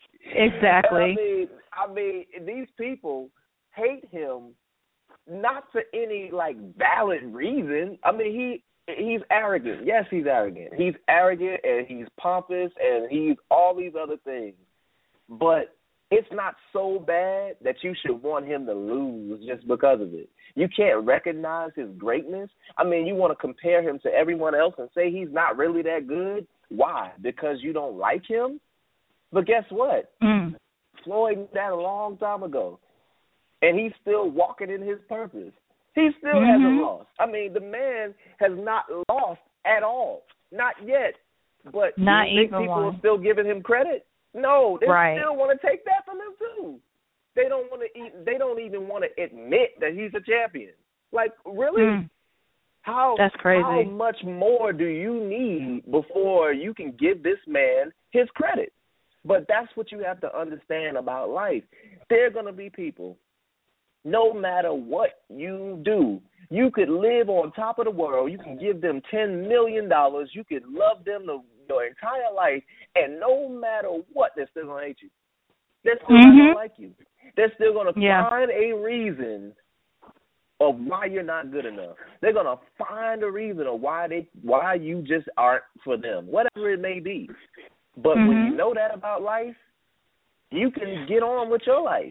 [SPEAKER 2] Exactly.
[SPEAKER 3] I mean, these people hate him not for any valid reason. I mean, he's arrogant. Yes, he's arrogant. He's arrogant and he's pompous and he's all these other things. But it's not so bad that you should want him to lose just because of it. You can't recognize his greatness. I mean, you want to compare him to everyone else and say he's not really that good. Why? Because you don't like him? But guess what? Floyd did that a long time ago, and he's still walking in his purpose. He still hasn't lost. I mean, the man has not lost at all. Not yet. But
[SPEAKER 2] not
[SPEAKER 3] do you think
[SPEAKER 2] even
[SPEAKER 3] people
[SPEAKER 2] one.
[SPEAKER 3] are still giving him credit? No, they
[SPEAKER 2] Right.
[SPEAKER 3] still want to take that from him too. They don't want to. They don't even want to admit that he's a champion. Like, really?
[SPEAKER 2] That's crazy.
[SPEAKER 3] How much more do you need before you can give this man his credit? But that's what you have to understand about life. There are going to be people, no matter what you do, you could live on top of the world. You can give them $10 million. You could love them your entire life, and no matter what, they're still going to hate you. They're still not going to like you. They're still going to find a reason of why you're not good enough. They're going to find a reason of why you just aren't for them, whatever it may be. But when you know that about life, you can get on with your life.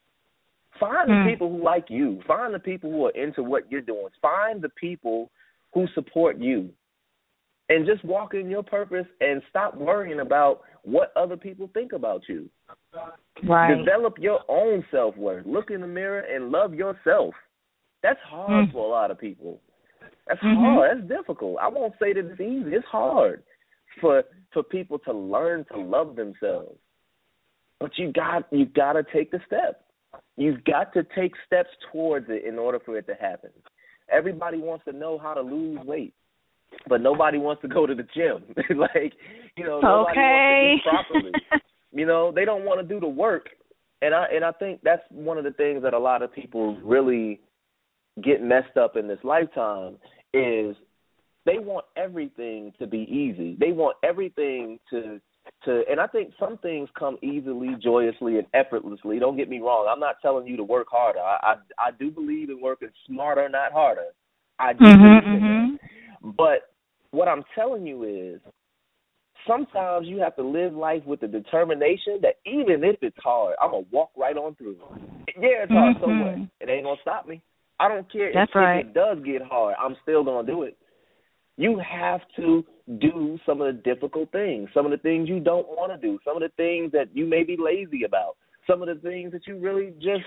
[SPEAKER 3] Find the people who like you. Find the people who are into what you're doing. Find the people who support you. And just walk in your purpose and stop worrying about what other people think about you.
[SPEAKER 2] Right.
[SPEAKER 3] Develop your own self-worth. Look in the mirror and love yourself. That's hard for a lot of people. That's hard. That's difficult. I won't say that it's easy. It's hard for people to learn to love themselves. But you got to take the step. You've got to take steps towards it in order for it to happen. Everybody wants to know how to lose weight, but nobody wants to go to the gym. Nobody wants to eat properly. They don't want to do the work. And I think that's one of the things that a lot of people really get messed up in this lifetime is they want everything to be easy. They want everything to and I think some things come easily, joyously, and effortlessly. Don't get me wrong. I'm not telling you to work harder. I do believe in working smarter, not harder. I do believe in that. But what I'm telling you is sometimes you have to live life with the determination that even if it's hard, I'm going to walk right on through it. Yeah, it's hard, so what? It ain't going to stop me. I don't care if it does get hard. I'm still going to do it. You have to do some of the difficult things, some of the things you don't want to do, some of the things that you may be lazy about, some of the things that you really just,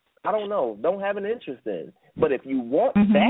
[SPEAKER 3] don't have an interest in. But if you want that,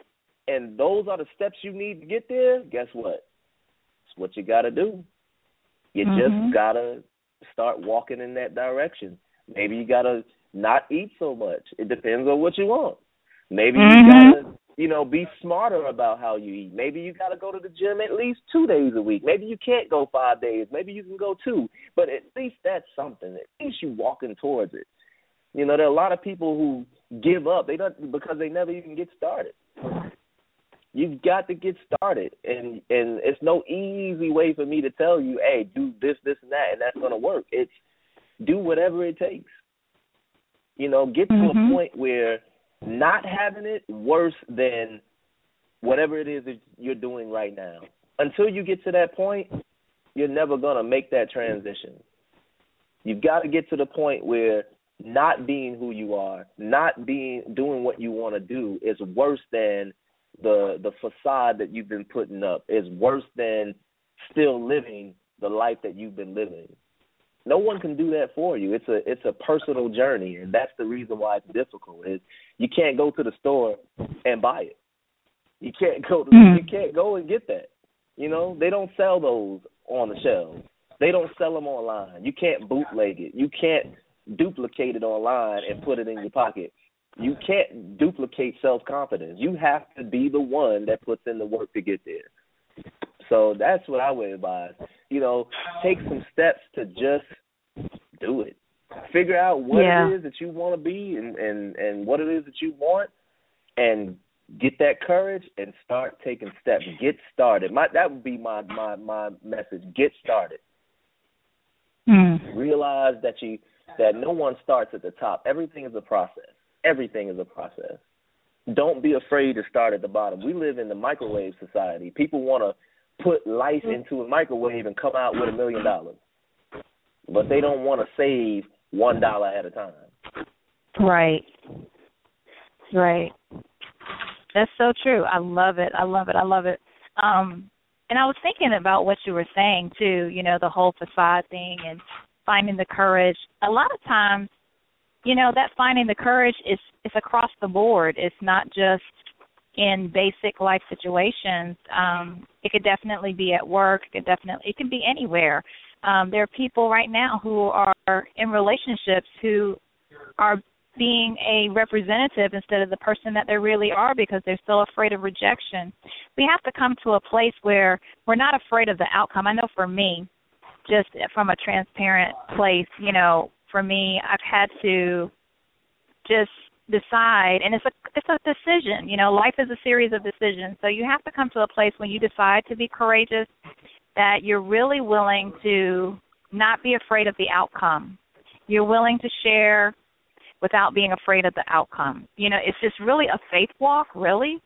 [SPEAKER 3] and those are the steps you need to get there, guess what? It's what you got to do. You just got to start walking in that direction. Maybe you got to not eat so much. It depends on what you want. Maybe you gotta, be smarter about how you eat. Maybe you gotta go to the gym at least 2 days a week. Maybe you can't go 5 days. Maybe you can go 2. But at least that's something. At least you're walking towards it. There are a lot of people who give up. They don't, because they never even get started. You've got to get started, and it's no easy way for me to tell you, hey, do this, and that, and that's going to work. It's do whatever it takes. Get to a point where not having it worse than whatever it is that you're doing right now. Until you get to that point, you're never going to make that transition. You've got to get to the point where not being who you are, doing what you want to do is worse than the facade that you've been putting up, is worse than still living the life that you've been living. No one can do that for you. It's a personal journey, and that's the reason why it's difficult. Is you can't go to the store and buy it. You can't go and get that. They don't sell those on the shelves. They don't sell them online. You can't bootleg it. You can't duplicate it online and put it in your pocket. You can't duplicate self-confidence. You have to be the one that puts in the work to get there. So that's what I would advise. Take some steps to just do it. Figure out what it is that you want to be and what it is that you want, and get that courage and start taking steps. Get started. That would be my message. Get started. Realize that no one starts at the top. Everything is a process. Everything is a process. Don't be afraid to start at the bottom. We live in the microwave society. People want to put life into a microwave and come out with $1 million, but they don't want to save $1 at a time.
[SPEAKER 2] Right. That's so true. I love it. And I was thinking about what you were saying too. The whole facade thing and finding the courage. A lot of times, that finding the courage is across the board. It's not just in basic life situations. It could definitely be at work. It can be anywhere. There are people right now who are in relationships who are being a representative instead of the person that they really are because they're still afraid of rejection. We have to come to a place where we're not afraid of the outcome. I know for me, just from a transparent place, for me, I've had to just decide, and it's a decision. Life is a series of decisions. So you have to come to a place when you decide to be courageous that you're really willing to not be afraid of the outcome. You're willing to share without being afraid of the outcome. It's just really a faith walk, really.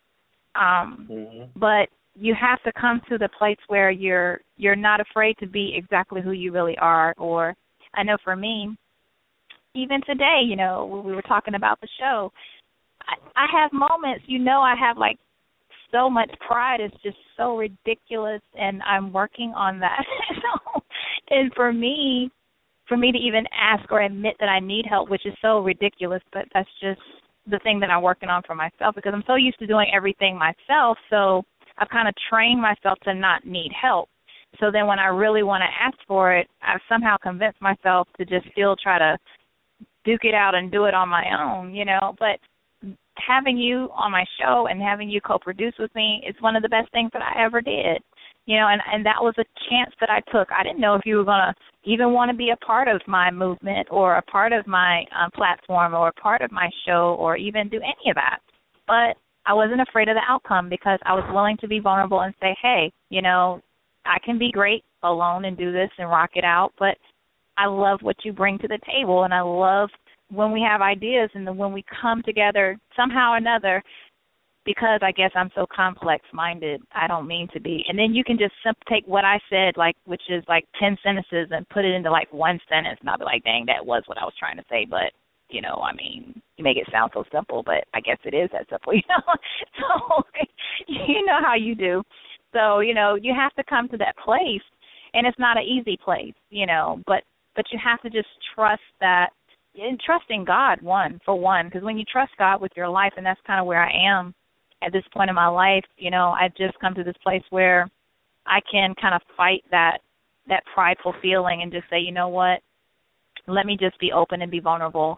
[SPEAKER 2] But you have to come to the place where you're not afraid to be exactly who you really are. Or I know for me, even today, when we were talking about the show, I have moments, I have like so much pride. It's just so ridiculous, and I'm working on that. And for me to even ask or admit that I need help, which is so ridiculous, but that's just the thing that I'm working on for myself because I'm so used to doing everything myself. So I've kind of trained myself to not need help. So then when I really want to ask for it, I've somehow convinced myself to just still try to duke it out and do it on my own, But having you on my show and having you co-produce with me is one of the best things that I ever did, and that was a chance that I took. I didn't know if you were going to even want to be a part of my movement or a part of my platform or a part of my show or even do any of that. But I wasn't afraid of the outcome because I was willing to be vulnerable and say, hey, I can be great alone and do this and rock it out, but I love what you bring to the table, and I love when we have ideas and when we come together somehow or another, because I guess I'm so complex-minded. I don't mean to be. And then you can just take what I said, which is 10 sentences, and put it into one sentence, and I'll be like, dang, that was what I was trying to say. But, you make it sound so simple, but I guess it is that simple, So, you know how you do. So, you have to come to that place, and it's not an easy place, but you have to just trust that, and trust in God, because when you trust God with your life, and that's kind of where I am at this point in my life, I've just come to this place where I can kind of fight that prideful feeling and just say, you know what, let me just be open and be vulnerable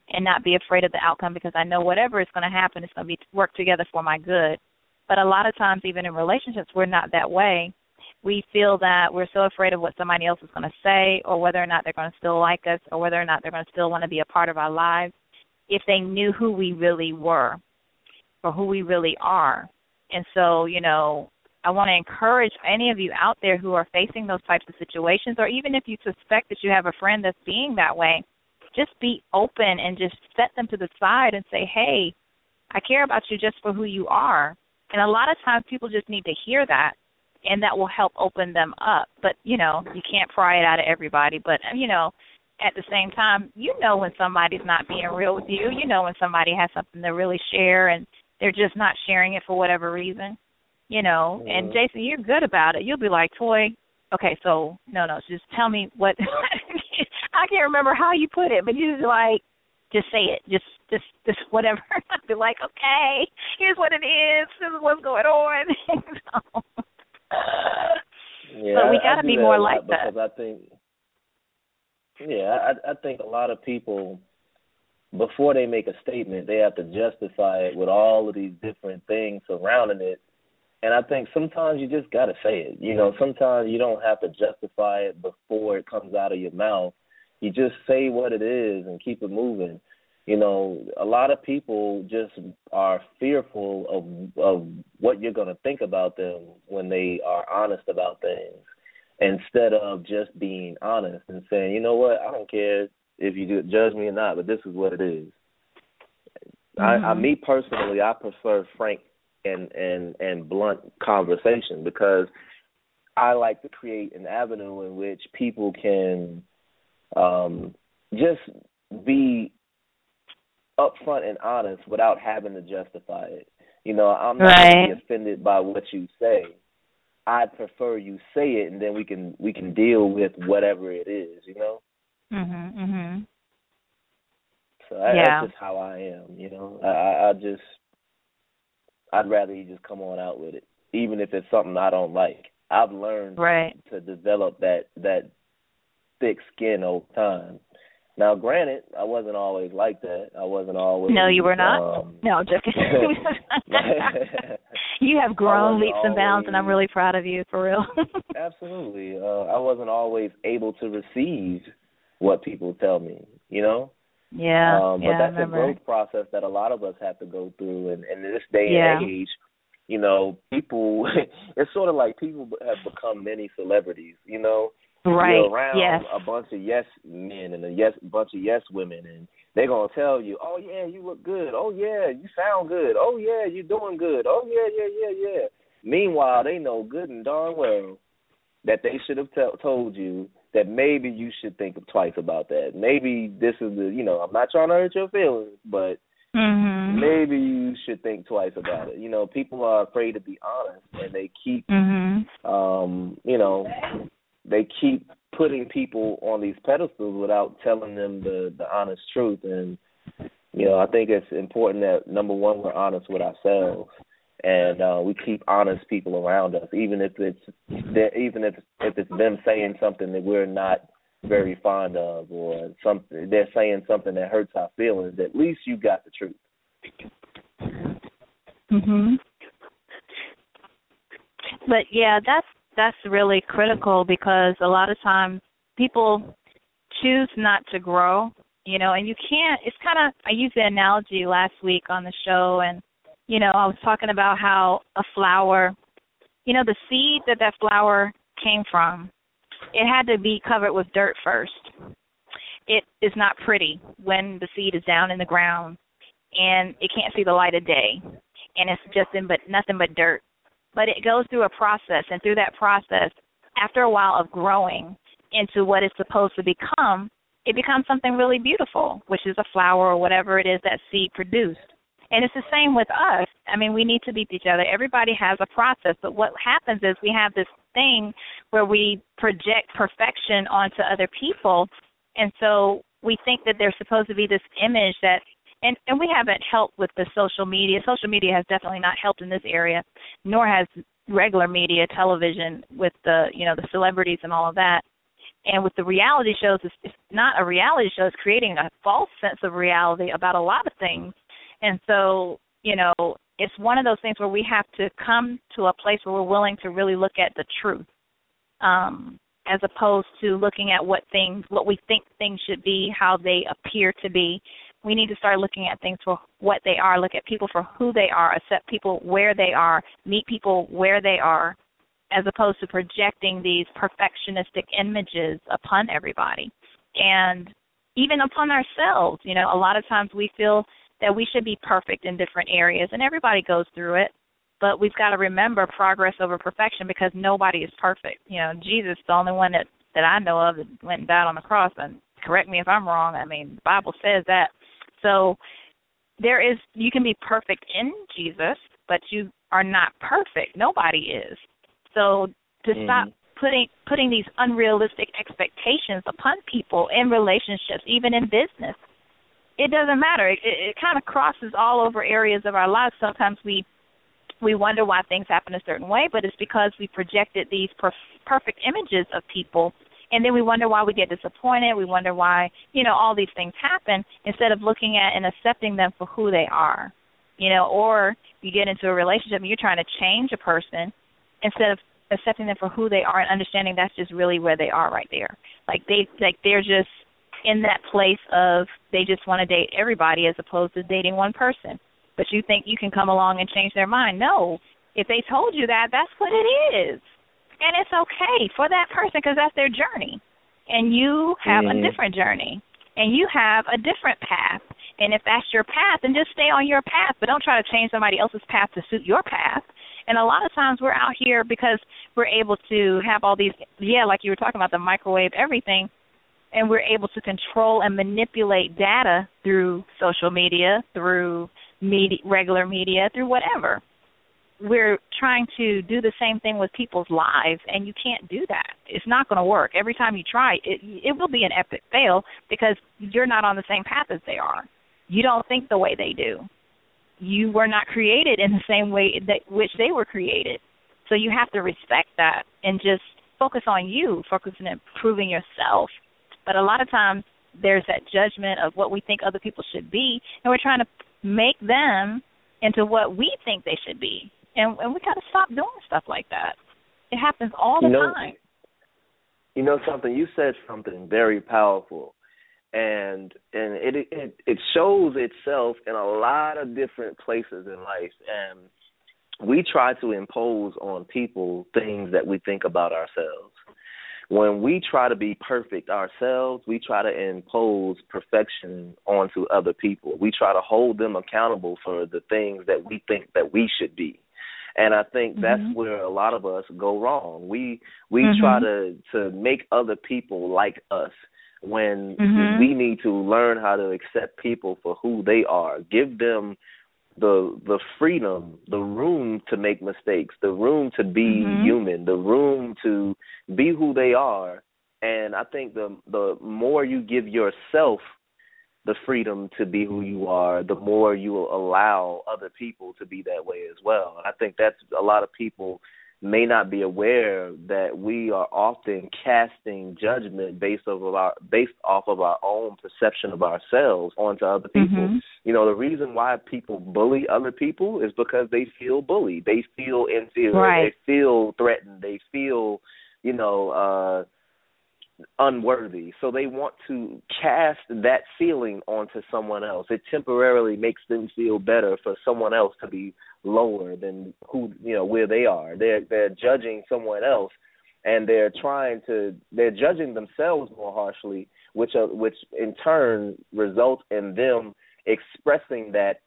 [SPEAKER 2] and not be afraid of the outcome, because I know whatever is going to happen is going to be work together for my good. But a lot of times, even in relationships, we're not that way. We feel that we're so afraid of what somebody else is going to say, or whether or not they're going to still like us, or whether or not they're going to still want to be a part of our lives, if they knew who we really were or who we really are. And so, you know, I want to encourage any of you out there who are facing those types of situations, or even if you suspect that you have a friend that's being that way, just be open and just set them to the side and say, hey, I care about you just for who you are. And a lot of times people just need to hear that, and that will help open them up. But, you know, you can't pry it out of everybody. But, you know, at the same time, you know when somebody's not being real with you. You know when somebody has something to really share and they're just not sharing it for whatever reason, you know. Mm-hmm. And, Jason, you're good about it. You'll be like, Toy, okay, so, no, just tell me what – I can't remember how you put it, but you're like, just say it. Just whatever. I'd be like, okay, here's what it is. This is what's going on. So,
[SPEAKER 3] yeah,
[SPEAKER 2] but we got to be more like that.
[SPEAKER 3] Because I think a lot of people, before they make a statement, they have to justify it with all of these different things surrounding it. And I think sometimes you just got to say it. You know, sometimes you don't have to justify it before it comes out of your mouth. You just say what it is and keep it moving. You know, a lot of people just are fearful of what you're going to think about them when they are honest about things, instead of just being honest and saying, you know what, I don't care if you judge me or not, but this is what it is. Mm-hmm. Me personally, I prefer frank and blunt conversation, because I like to create an avenue in which people can just be upfront and honest without having to justify it. You know, I'm not going to be offended by what you say. I'd prefer you say it, and then we can deal with whatever it is, you know?
[SPEAKER 2] Mhm, mhm.
[SPEAKER 3] So that's just how I am, you know? I'd rather you just come on out with it, even if it's something I don't like. I've learned to develop that thick skin over time. Now, granted, I wasn't always like that. I wasn't always.
[SPEAKER 2] No, you were not. No, just kidding. You have grown leaps and bounds, and I'm really proud of you, for real.
[SPEAKER 3] Absolutely. I wasn't always able to receive what people tell me, you know?
[SPEAKER 2] Yeah.
[SPEAKER 3] But that's a growth process that a lot of us have to go through. And in this day and age, you know, people, it's sort of like people have become many celebrities, you know?
[SPEAKER 2] Right.
[SPEAKER 3] You're around a bunch of yes men and a bunch of yes women, and they're going to tell you, oh, yeah, you look good. Oh, yeah, you sound good. Oh, yeah, you're doing good. Oh, yeah. Meanwhile, they know good and darn well that they should have told you that maybe you should think twice about that. Maybe this is the, you know, I'm not trying to hurt your feelings, but maybe you should think twice about it. You know, people are afraid to be honest, and they keep, you know, they keep putting people on these pedestals without telling them the honest truth. And, you know, I think it's important that, number one, we're honest with ourselves, and we keep honest people around us, even if it's them saying something that we're not very fond of, or something they're saying something that hurts our feelings. At least you got the truth.
[SPEAKER 2] But yeah, that's really critical, because a lot of times people choose not to grow, you know, and you can't. It's kind of, I used the analogy last week on the show, and, you know, I was talking about how a flower, you know, the seed that flower came from, it had to be covered with dirt first. It is not pretty when the seed is down in the ground and it can't see the light of day, and it's just nothing but dirt. But it goes through a process, and through that process, after a while of growing into what it's supposed to become, it becomes something really beautiful, which is a flower or whatever it is that seed produced. And it's the same with us. I mean, we need to be each other. Everybody has a process, but what happens is we have this thing where we project perfection onto other people, and so we think that there's supposed to be this image that, and we haven't helped with the social media. Social media has definitely not helped in this area, nor has regular media, television, with the, you know, the celebrities and all of that. And with the reality shows, it's not a reality show. It's creating a false sense of reality about a lot of things. And so, it's one of those things where we have to come to a place where we're willing to really look at the truth, as opposed to looking at what we think things should be, how they appear to be. We need to start looking at things for what they are, look at people for who they are, accept people where they are, meet people where they are, as opposed to projecting these perfectionistic images upon everybody. And even upon ourselves, a lot of times we feel that we should be perfect in different areas, and everybody goes through it. But we've got to remember progress over perfection, because nobody is perfect. Jesus is the only one that I know of that went and died on the cross, and correct me if I'm wrong. I mean, the Bible says that. So you can be perfect in Jesus, but you are not perfect. Nobody is. So to stop putting these unrealistic expectations upon people in relationships, even in business, it doesn't matter. It kind of crosses all over areas of our lives. Sometimes we wonder why things happen a certain way, but it's because we projected these perfect images of people, and then we wonder why we get disappointed. We wonder why, all these things happen, instead of looking at and accepting them for who they are. Or you get into a relationship and you're trying to change a person, instead of accepting them for who they are and understanding that's just really where they are right there. They're just in that place of they just want to date everybody as opposed to dating one person. But you think you can come along and change their mind. No. If they told you that, that's what it is. And it's okay for that person, because that's their journey. And you have a different journey. And you have a different path. And if that's your path, then just stay on your path. But don't try to change somebody else's path to suit your path. And a lot of times we're out here because we're able to have all these, like you were talking about, the microwave everything, and we're able to control and manipulate data through social media, through regular media, through whatever. We're trying to do the same thing with people's lives, and you can't do that. It's not going to work. Every time you try, it will be an epic fail, because you're not on the same path as they are. You don't think the way they do. You were not created in the same way which they were created. So you have to respect that and just focus on you, focus on improving yourself. But a lot of times there's that judgment of what we think other people should be, and we're trying to make them into what we think they should be. And we got to stop doing stuff like that. It happens all the time.
[SPEAKER 3] Something, you said something very powerful. And it shows itself in a lot of different places in life. And we try to impose on people things that we think about ourselves. When we try to be perfect ourselves, we try to impose perfection onto other people. We try to hold them accountable for the things that we think that we should be. And I think that's where a lot of us go wrong. We try to make other people like us, when we need to learn how to accept people for who they are. Give them the freedom, the room to make mistakes, the room to be human, the room to be who they are. And I think the more you give yourself the freedom to be who you are, the more you will allow other people to be that way as well. And I think that's a lot of people may not be aware that we are often casting judgment based off of our own perception of ourselves onto other people. The reason why people bully other people is because they feel bullied. They feel inferior. Right. They feel threatened. They feel, unworthy. So they want to cast that feeling onto someone else. It temporarily makes them feel better for someone else to be lower than where they are. They're judging someone else, and they're judging themselves more harshly, which in turn results in them expressing that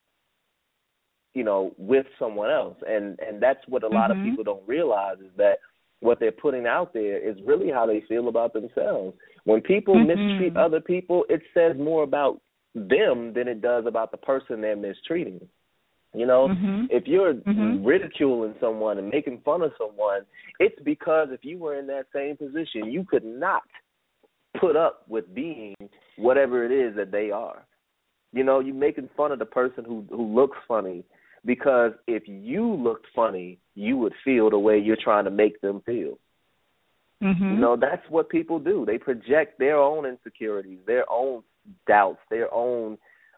[SPEAKER 3] with someone else. And that's what a lot of people don't realize, is that what they're putting out there is really how they feel about themselves. When people mistreat other people, it says more about them than it does about the person they're mistreating. If you're ridiculing someone and making fun of someone, it's because if you were in that same position, you could not put up with being whatever it is that they are. You're making fun of the person who looks funny, because if you looked funny, you would feel the way you're trying to make them feel.
[SPEAKER 2] Mm-hmm.
[SPEAKER 3] You know, that's what people do. They project their own insecurities, their own doubts, their own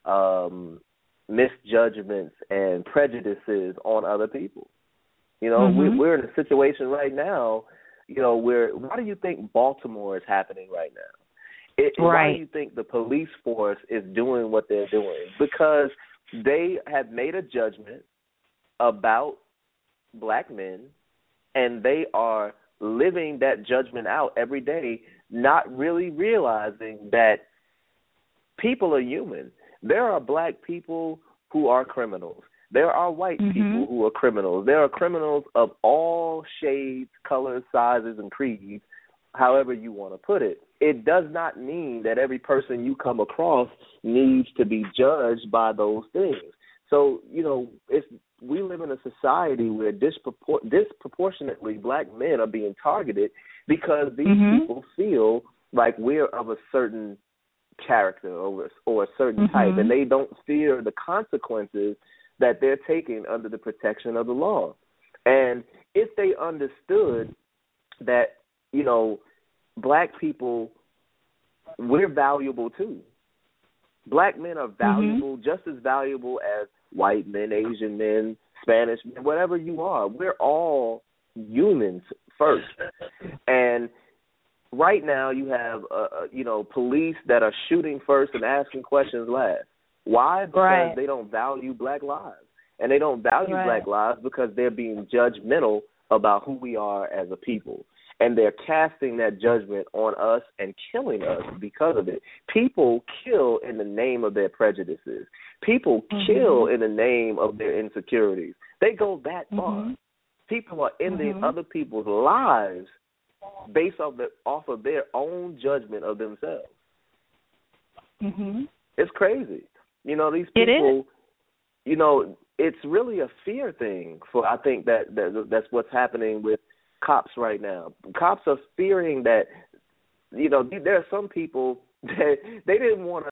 [SPEAKER 3] misjudgments and prejudices on other people. You know, we're in a situation right now, you know, where why do you think Baltimore is happening right now? Why do you think the police force is doing what they're doing? Because they have made a judgment about black men, and they are living that judgment out every day, not really realizing that people are human. There are black people who are criminals. There are white people who are criminals. There are criminals of all shades, colors, sizes, and creeds, however you want to put it. It does not mean that every person you come across needs to be judged by those things. So, you know, we live in a society where disproportionately black men are being targeted because these people feel like we're of a certain character or a certain type, and they don't fear the consequences that they're taking under the protection of the law. And if they understood that, you know, black people, we're valuable too. Black men are valuable, just as valuable as white men, Asian men, Spanish men, whatever you are. We're all humans first. And right now you have, you know, police that are shooting first and asking questions last. Why? Because they don't value black lives. And they don't value black lives because they're being judgmental about who we are as a people. And they're casting that judgment on us and killing us because of it. People kill in the name of their prejudices. People kill in the name of their insecurities. They go that far. People are ending other people's lives based off of their own judgment of themselves. It's crazy. You know, these people, you know, it's really a fear thing. I think that's what's happening with cops right now. Cops are fearing that, you know, there are some people that they didn't want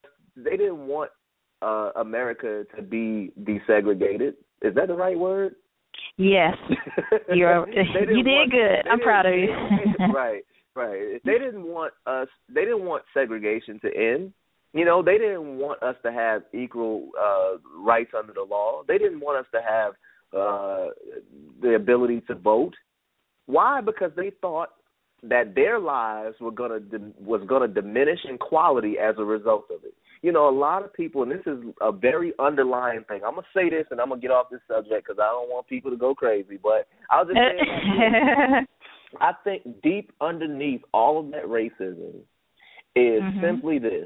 [SPEAKER 3] America to be desegregated. Is that the right word?
[SPEAKER 2] Yes. You did good. I'm proud of you.
[SPEAKER 3] Right. They didn't want segregation to end. You know, they didn't want us to have equal rights under the law. They didn't want us to have the ability to vote. Why? Because they thought that their lives was going to diminish in quality as a result of it. You know, a lot of people, and this is a very underlying thing. I'm going to say this, and I'm going to get off this subject because I don't want people to go crazy, but I'll just say it. I think deep underneath all of that racism is simply this.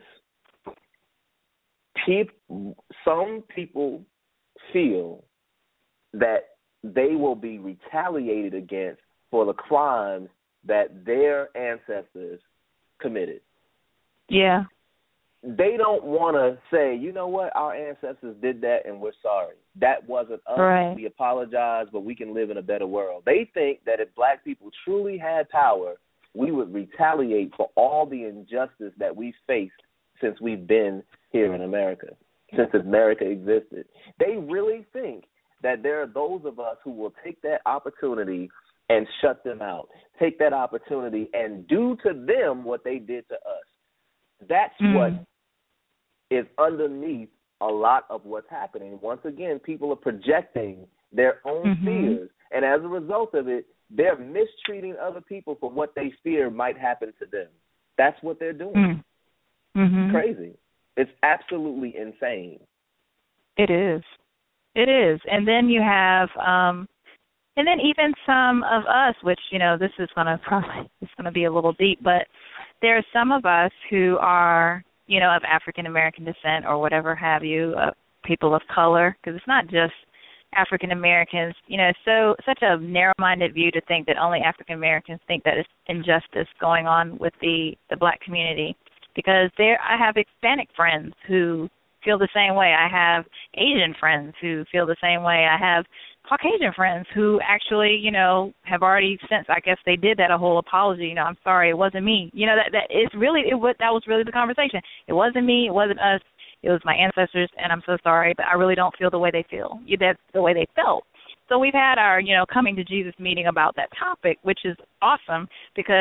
[SPEAKER 3] Some people feel that they will be retaliated against for the crimes that their ancestors committed.
[SPEAKER 2] Yeah.
[SPEAKER 3] They don't want to say, you know what, our ancestors did that and we're sorry. That wasn't us. We apologize, but we can live in a better world. They think that if black people truly had power, we would retaliate for all the injustice that we faced since we've been here in America, since America existed. They really think that there are those of us who will take that opportunity and shut them out, take that opportunity and do to them what they did to us. That's what is underneath a lot of what's happening. Once again, people are projecting their own fears, and as a result of it, they're mistreating other people for what they fear might happen to them. That's what they're doing. It's crazy. It's absolutely insane.
[SPEAKER 2] It is. And then you have, and then even some of us, which, you know, this is going to be a little deep, but there are some of us who are, you know, of African American descent or whatever have you, people of color, because it's not just African Americans. You know, it's such a narrow-minded view to think that only African Americans think that it's injustice going on with the black community. Because I have Hispanic friends who feel the same way. I have Asian friends who feel the same way. I have Caucasian friends who actually, you know, have already since, I guess they did that a whole apology. You know, I'm sorry, it wasn't me. You know, that was really the conversation. It wasn't me. It wasn't us. It was my ancestors, and I'm so sorry, but I really don't feel the way they feel. That's the way they felt. So we've had our, you know, coming to Jesus meeting about that topic, which is awesome because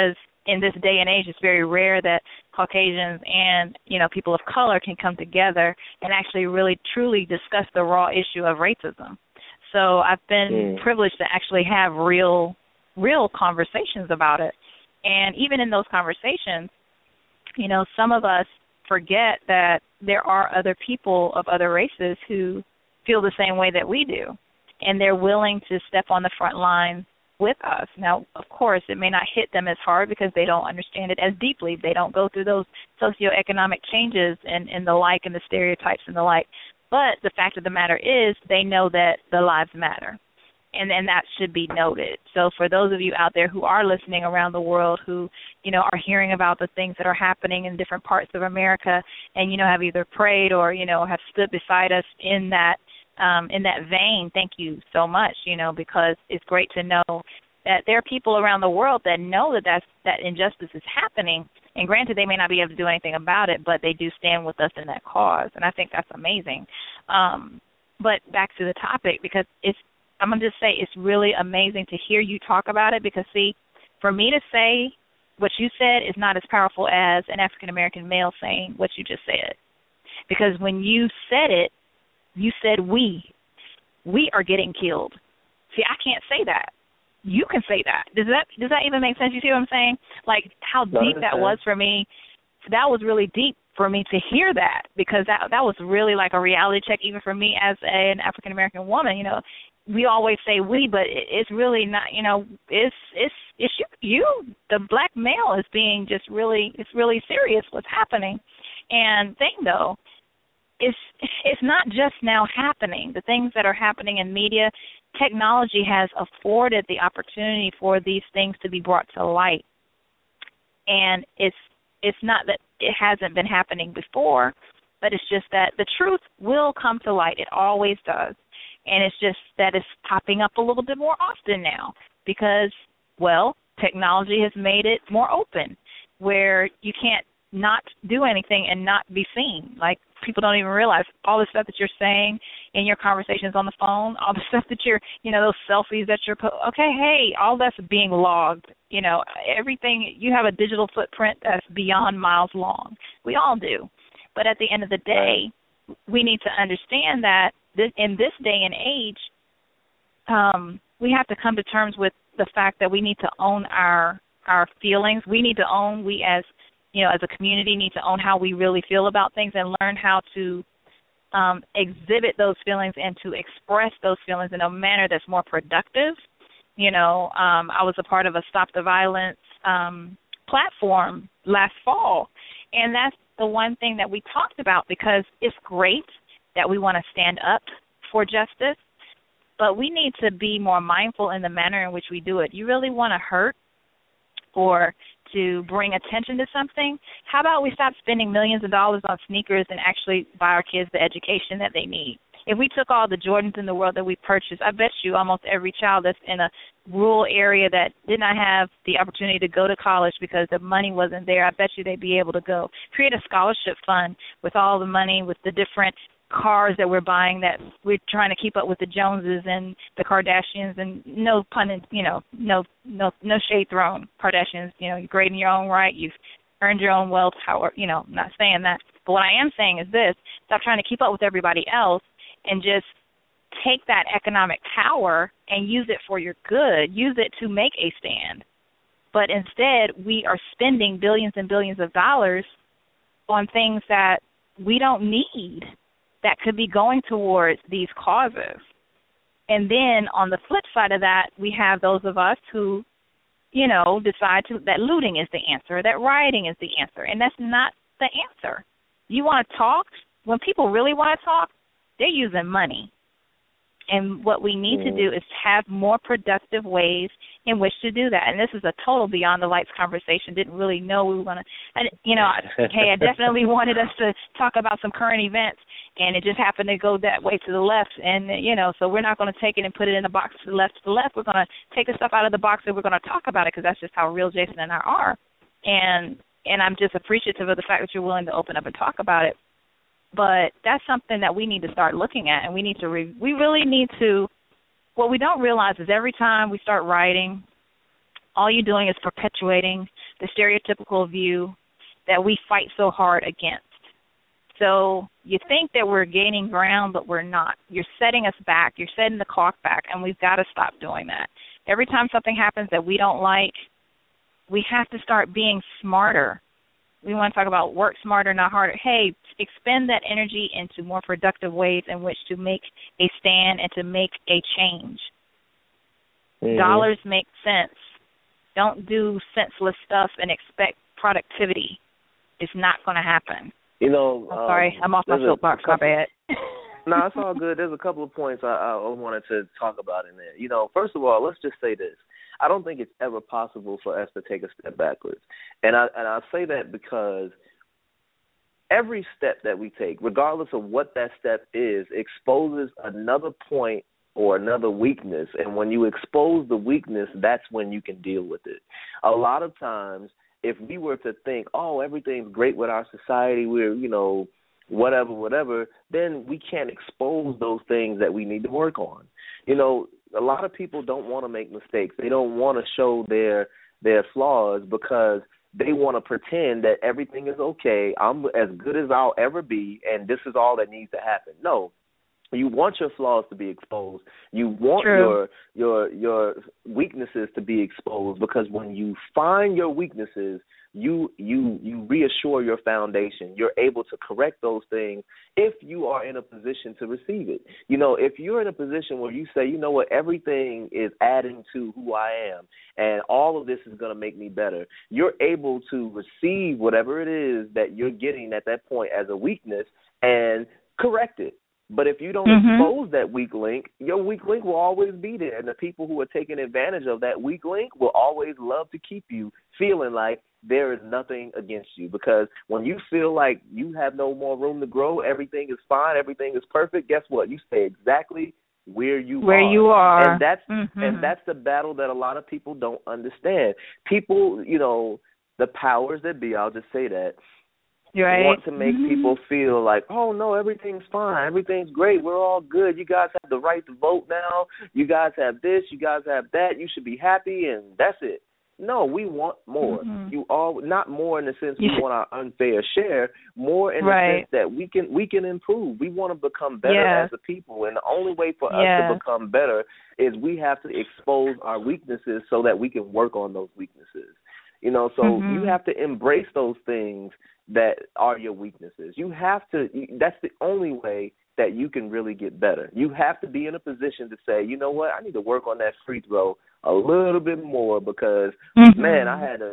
[SPEAKER 2] in this day and age, it's very rare that Caucasians and, people of color can come together and actually really truly discuss the raw issue of racism. So I've been privileged to actually have real conversations about it. And even in those conversations, some of us forget that there are other people of other races who feel the same way that we do, and they're willing to step on the front line with us. Now, of course, it may not hit them as hard because they don't understand it as deeply. They don't go through those socioeconomic changes and the like and the stereotypes and the like. But the fact of the matter is they know that the lives matter, and that should be noted. So for those of you out there who are listening around the world who, are hearing about the things that are happening in different parts of America and, have either prayed or, have stood beside us in that vein, thank you so much, because it's great to know that there are people around the world that know that injustice is happening. And granted, they may not be able to do anything about it, but they do stand with us in that cause. And I think that's amazing. But back to the topic, because I'm going to just say it's really amazing to hear you talk about it, because, see, for me to say what you said is not as powerful as an African-American male saying what you just said. Because when you said it, you said we are getting killed. See, I can't say that. You can say that. Does that even make sense? You see what I'm saying? Like how deep that was for me. That was really deep for me to hear that, because that was really like a reality check even for me as an African American woman. We always say we, but it's really not. It's you. The black male is being it's really serious what's happening. And thing though, it's not just now happening. The things that are happening in media, technology has afforded the opportunity for these things to be brought to light. And it's not that it hasn't been happening before, but it's just that the truth will come to light. It always does. And it's just that it's popping up a little bit more often now because, well, technology has made it more open where you can't not do anything and not be seen. Like, people don't even realize all the stuff that you're saying in your conversations on the phone, all the stuff that you're, those selfies that you're all that's being logged. Everything, you have a digital footprint that's beyond miles long. We all do. But at the end of the day, we need to understand that in this day and age, we have to come to terms with the fact that we need to own our feelings. We need to own, as a community, need to own how we really feel about things and learn how to exhibit those feelings and to express those feelings in a manner that's more productive. I was a part of a Stop the Violence platform last fall, and that's the one thing that we talked about, because it's great that we want to stand up for justice, but we need to be more mindful in the manner in which we do it. You really want to hurt or to bring attention to something? How about we stop spending millions of dollars on sneakers and actually buy our kids the education that they need? If we took all the Jordans in the world that we purchased, I bet you almost every child that's in a rural area that did not have the opportunity to go to college because the money wasn't there, I bet you they'd be able to go. Create a scholarship fund with all the money, with the different cars that we're buying that we're trying to keep up with the Joneses and the Kardashians, and no pun, no shade thrown. Kardashians, you're great in your own right. You've earned your own wealth. However, I'm not saying that. But what I am saying is this: stop trying to keep up with everybody else and just take that economic power and use it for your good. Use it to make a stand. But instead, we are spending billions and billions of dollars on things that we don't need, that could be going towards these causes. And then on the flip side of that, we have those of us who, decide that looting is the answer, that rioting is the answer, and that's not the answer. You want to talk? When people really want to talk, they're using money. And what we need to do is have more productive ways in which to do that. And this is a total beyond the lights conversation. Didn't really know we were going to, I definitely wanted us to talk about some current events, and it just happened to go that way to the left. And, so we're not going to take it and put it in a box to the left. We're going to take the stuff out of the box and we're going to talk about it, because that's just how real Jason and I are. And I'm just appreciative of the fact that you're willing to open up and talk about it. But that's something that we need to start looking at, and we need to we really need to. What we don't realize is every time we start writing, all you're doing is perpetuating
[SPEAKER 4] the stereotypical view that we fight so hard against. So you think that we're gaining ground, but we're not. You're setting us back. You're setting the clock back, and we've got to stop doing that. Every time something happens that we don't like, we have to start being smarter. We want to talk about work smarter, not harder. Hey, expend that energy into more productive ways in which to make a stand and to make a change. Mm-hmm. Dollars make sense. Don't do senseless stuff and expect productivity. It's not going to happen.
[SPEAKER 3] You know,
[SPEAKER 4] I'm sorry, I'm off my soapbox. My bad.
[SPEAKER 3] No, it's all good. There's a couple of points I wanted to talk about in there. You know, first of all, let's just say this. I don't think it's ever possible for us to take a step backwards. And I say that because every step that we take, regardless of what that step is, exposes another point or another weakness. And when you expose the weakness, that's when you can deal with it. A lot of times, if we were to think, oh, everything's great with our society, we're, you know, whatever, then we can't expose those things that we need to work on. You know, a lot of people don't want to make mistakes. They don't want to show their flaws because they want to pretend that everything is okay. I'm as good as I'll ever be, and this is all that needs to happen. No. You want your flaws to be exposed. You want your weaknesses to be exposed, because when you find your weaknesses, you reassure your foundation. You're able to correct those things if you are in a position to receive it. You know, if you're in a position where you say, you know what, everything is adding to who I am and all of this is going to make me better, you're able to receive whatever it is that you're getting at that point as a weakness and correct it. But if you don't expose that weak link, your weak link will always be there. And the people who are taking advantage of that weak link will always love to keep you feeling like there is nothing against you. Because when you feel like you have no more room to grow, everything is fine, everything is perfect, guess what? You stay exactly where you are. And that's the battle that a lot of people don't understand. People, you know, the powers that be, I'll just say that, want to make people feel like, oh, no, everything's fine. Everything's great. We're all good. You guys have the right to vote now. You guys have this. You guys have that. You should be happy, and that's it. No, we want more. Not more in the sense we want our unfair share, more in the sense that we can improve. We want to become better as a people, and the only way for us to become better is we have to expose our weaknesses so that we can work on those weaknesses. You know, so you have to embrace those things that are your weaknesses. You have to. That's the only way that you can really get better. You have to be in a position to say, you know what, I need to work on that free throw a little bit more because, man, I had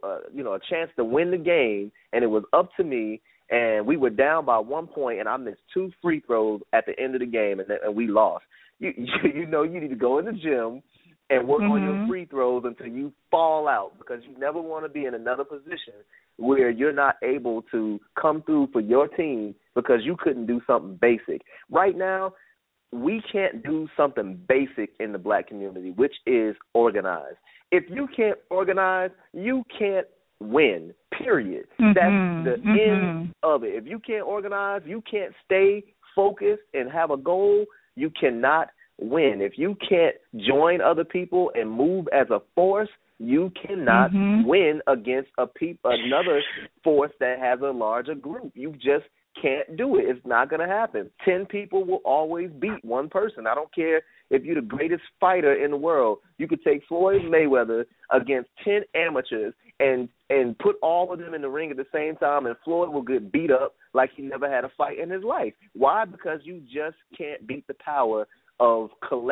[SPEAKER 3] a chance to win the game, and it was up to me, and we were down by 1 point, and I missed 2 free throws at the end of the game, and we lost. You know, you need to go in the gym and work on your free throws until you fall out, because you never want to be in another position where you're not able to come through for your team because you couldn't do something basic. Right now, we can't do something basic in the black community, which is organize. If you can't organize, you can't win, period. That's the end of it. If you can't organize, you can't stay focused and have a goal, you cannot win. If you can't join other people and move as a force, you cannot win against another force that has a larger group. You just can't do it. It's not going to happen. 10 people will always beat one person. I don't care if you're the greatest fighter in the world. You could take Floyd Mayweather against 10 amateurs and put all of them in the ring at the same time, and Floyd will get beat up like he never had a fight in his life. Why? Because you just can't beat the power of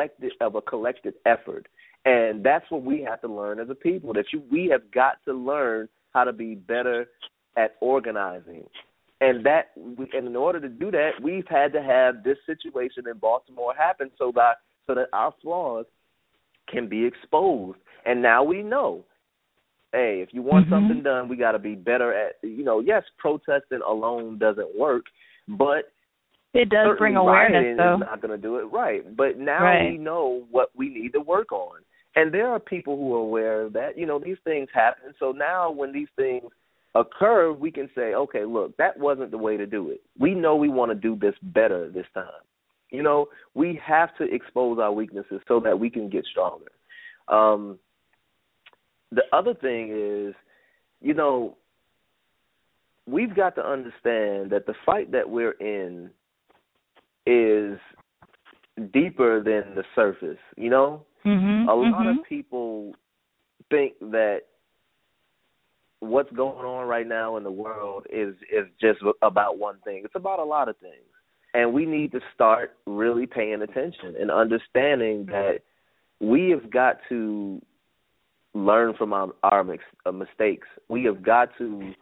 [SPEAKER 3] a collective effort. And that's what we have to learn as a people, that we have got to learn how to be better at organizing. And in order to do that, we've had to have this situation in Baltimore happen so that our flaws can be exposed. And now we know, hey, if you want something done, we got to be better at, yes, protesting alone doesn't work, but
[SPEAKER 4] it does bring awareness, though.
[SPEAKER 3] It's not going to do it right. But now we know what we need to work on. And there are people who are aware of that. These things happen. So now when these things occur, we can say, okay, look, that wasn't the way to do it. We know we want to do this better this time. We have to expose our weaknesses so that we can get stronger. The other thing is you know, we've got to understand that the fight that we're in is deeper than the surface, you know? A lot of people think that what's going on right now in the world is just about one thing. It's about a lot of things. And we need to start really paying attention and understanding that we have got to learn from our mistakes. We have got to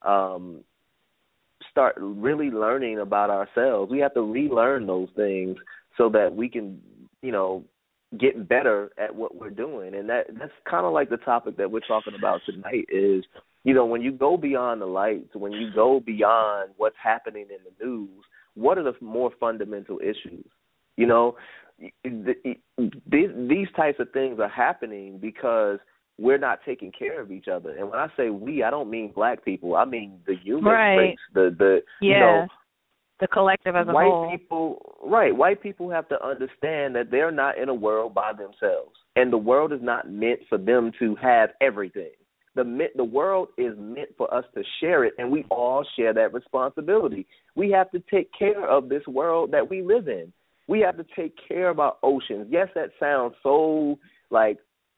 [SPEAKER 3] start really learning about ourselves. We have to relearn those things so that we can, you know, get better at what we're doing. And that's kind of like the topic that we're talking about tonight is, you know, when you go beyond the lights, when you go beyond what's happening in the news, what are the more fundamental issues? You know, these types of things are happening because we're not taking care of each other. And when I say we, I don't mean black people. I mean the human race, you know,
[SPEAKER 4] the collective as a whole.
[SPEAKER 3] White people have to understand that they're not in a world by themselves, and the world is not meant for them to have everything. The world is meant for us to share it, and we all share that responsibility. We have to take care of this world that we live in. We have to take care of our oceans. Yes, that sounds so, like,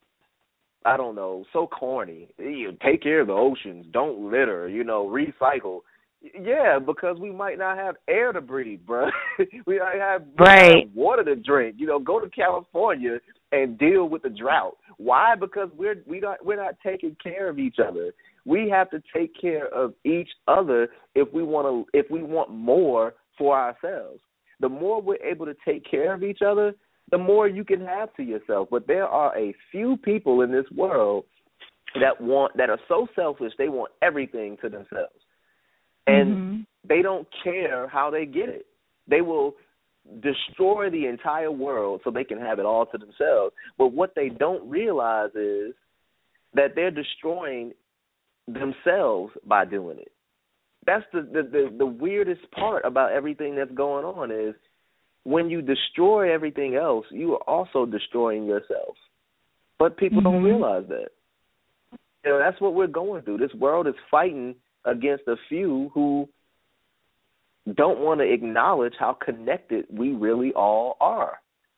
[SPEAKER 3] I don't know, so corny. You take care of the oceans, don't litter, you know, recycle. Yeah, because we might not have air to breathe, bro. we might have water to drink. You know, go to California and deal with the drought. Why? Because we're not taking care of each other. We have to take care of each other if we want more for ourselves. The more we're able to take care of each other, the more you can have to yourself. But there are a few people in this world that are so selfish they want everything to themselves. And they don't care how they get it. They will destroy the entire world so they can have it all to themselves. But what they don't realize is that they're destroying themselves by doing it. That's the weirdest part about everything that's going on is when you destroy everything else, you are also destroying yourself. But people don't realize that. You know, that's what we're going through. This world is fighting against a few who don't want to acknowledge how connected we really all are.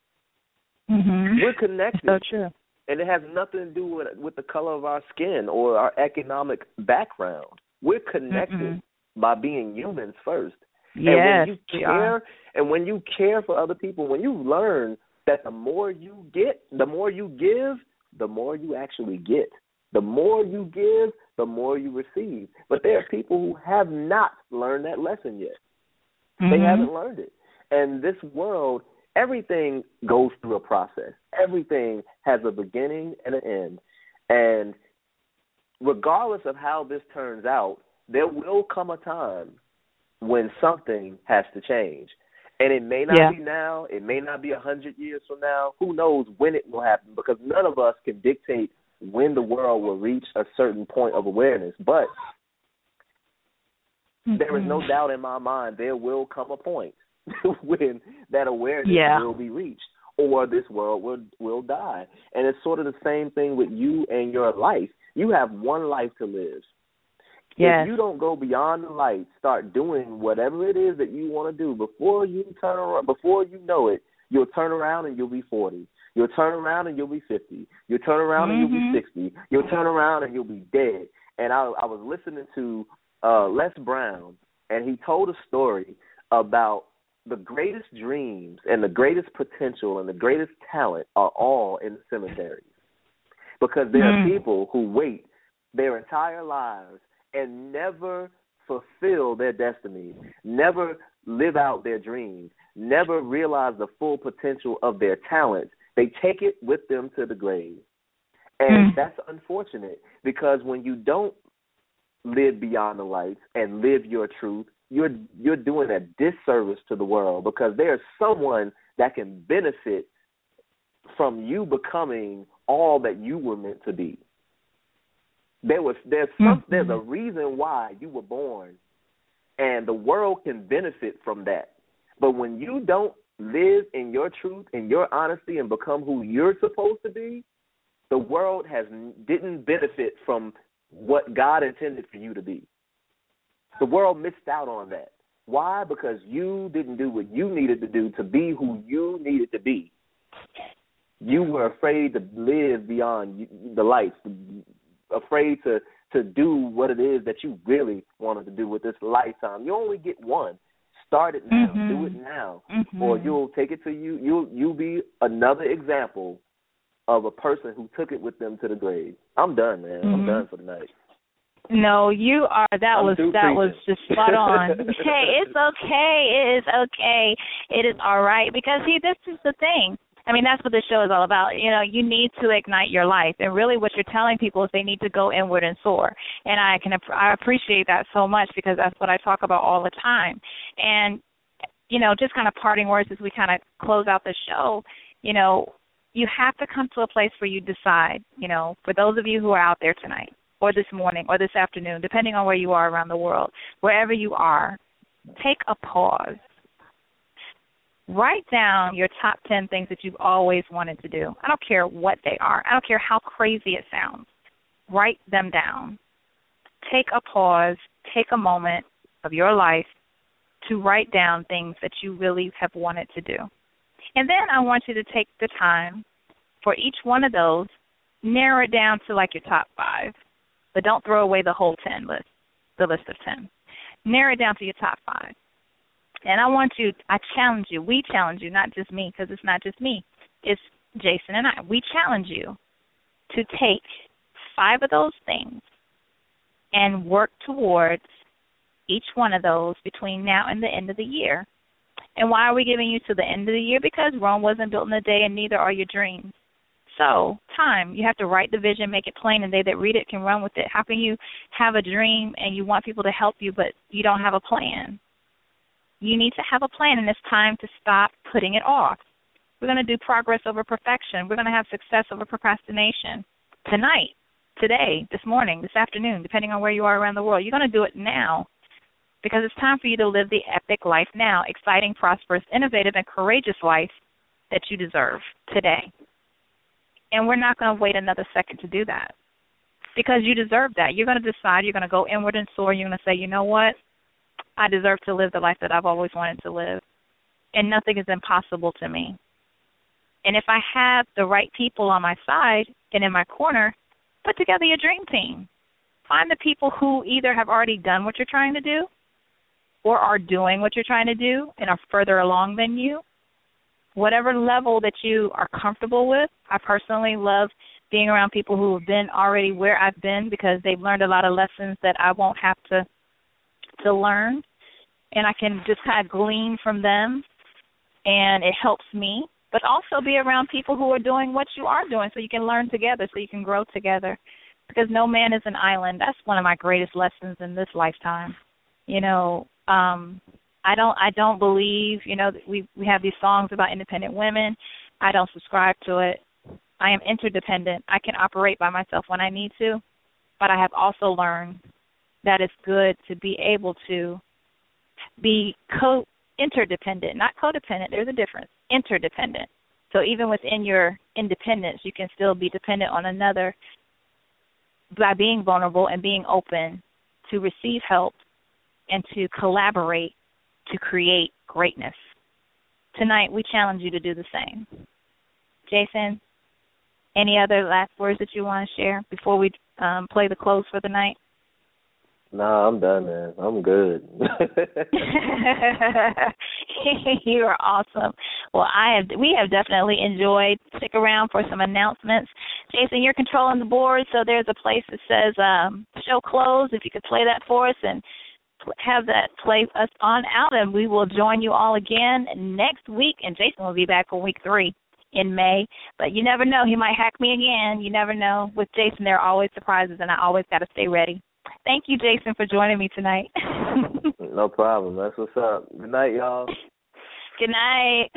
[SPEAKER 3] We're connected.
[SPEAKER 4] So true.
[SPEAKER 3] And it has nothing to do with the color of our skin or our economic background. We're connected by being humans first.
[SPEAKER 4] Yes,
[SPEAKER 3] and when you care for other people, when you learn that the more you get, the more you give, the more you actually get. The more you give, the more you receive. But there are people who have not learned that lesson yet. They haven't learned it. And this world, everything goes through a process. Everything has a beginning and an end. And regardless of how this turns out, there will come a time when something has to change. And it may not be now. It may not be 100 years from now. Who knows when it will happen, because none of us can dictate when the world will reach a certain point of awareness. But there is no doubt in my mind there will come a point when that awareness will be reached, or this world will die. And it's sort of the same thing with you and your life. You have one life to live. If you don't go beyond the light, start doing whatever it is that you want to do, before you turn around, before you know it, you'll turn around and you'll be 40. You'll turn around and you'll be 50. You'll turn around and you'll be 60. You'll turn around and you'll be dead. And I was listening to Les Brown, and he told a story about the greatest dreams and the greatest potential and the greatest talent are all in the cemeteries. Because there are people who wait their entire lives and never fulfill their destiny, never live out their dreams, never realize the full potential of their talents. They take it with them to the grave. And that's unfortunate, because when you don't live beyond the lights and live your truth, you're doing a disservice to the world, because there's someone that can benefit from you becoming all that you were meant to be. There's a reason why you were born, and the world can benefit from that. But when you don't live in your truth and your honesty and become who you're supposed to be, the world didn't benefit from what God intended for you to be. The world missed out on that. Why? Because you didn't do what you needed to do to be who you needed to be. You were afraid to live beyond the lights, afraid to do what it is that you really wanted to do with this lifetime. You only get one. Start it now. Do it now, or you'll take it to you. You'll be another example of a person who took it with them to the grave. I'm done, man. I'm done for the night.
[SPEAKER 4] No, you are. That was just spot on. Hey, it's okay. It is okay. It is all right, because this is the thing. I mean, that's what this show is all about. You know, you need to ignite your life, and really, what you're telling people is they need to go inward and soar. And I appreciate that so much, because that's what I talk about all the time. And you know, just kind of parting words as we kind of close out the show. You know, you have to come to a place where you decide. You know, for those of you who are out there tonight, or this morning, or this afternoon, depending on where you are around the world, wherever you are, take a pause. Write down your top 10 things that you've always wanted to do. I don't care what they are. I don't care how crazy it sounds. Write them down. Take a pause. Take a moment of your life to write down things that you really have wanted to do. And then I want you to take the time for each one of those, narrow it down to like your top 5. But don't throw away the whole 10 list, the list of 10. Narrow it down to your top 5. And I challenge you, we challenge you, not just me, because it's not just me. It's Jason and I. We challenge you to take 5 of those things and work towards each one of those between now and the end of the year. And why are we giving you to the end of the year? Because Rome wasn't built in a day, and neither are your dreams. So, time. You have to write the vision, make it plain, and they that read it can run with it. How can you have a dream and you want people to help you, but you don't have a plan? You need to have a plan, and it's time to stop putting it off. We're going to do progress over perfection. We're going to have success over procrastination. Tonight, today, this morning, this afternoon, depending on where you are around the world, you're going to do it now, because it's time for you to live the epic life now, exciting, prosperous, innovative, and courageous life that you deserve today. And we're not going to wait another second to do that, because you deserve that. You're going to decide, you're going to go inward and soar. You're going to say, you know what? I deserve to live the life that I've always wanted to live, and nothing is impossible to me. And if I have the right people on my side and in my corner, put together your dream team. Find the people who either have already done what you're trying to do or are doing what you're trying to do and are further along than you. Whatever level that you are comfortable with. I personally love being around people who have been already where I've been, because they've learned a lot of lessons that I won't have to learn, and I can just kind of glean from them, and it helps me. But also be around people who are doing what you are doing, so you can learn together, so you can grow together, because no man is an island. That's one of my greatest lessons in this lifetime. You know, I don't believe, you know, we have these songs about independent women. I don't subscribe to it. I am interdependent. I can operate by myself when I need to, but I have also learned that it's good to be able to be interdependent, not codependent. There's a difference. Interdependent. So even within your independence, you can still be dependent on another by being vulnerable and being open to receive help and to collaborate to create greatness. Tonight, we challenge you to do the same. Jason, any other last words that you want to share before we play the close for the night?
[SPEAKER 3] Nah, I'm done, man. I'm good.
[SPEAKER 4] You are awesome. Well, we have definitely enjoyed. Stick around for some announcements. Jason, you're controlling the board, so there's a place that says show close. If you could play that for us and have that play us on out, and we will join you all again next week. And Jason will be back for week 3 in May. But you never know. He might hack me again. You never know. With Jason, there are always surprises, and I always got to stay ready. Thank you, Jason, for joining me tonight.
[SPEAKER 3] No problem. That's what's up. Good night, y'all.
[SPEAKER 4] Good night.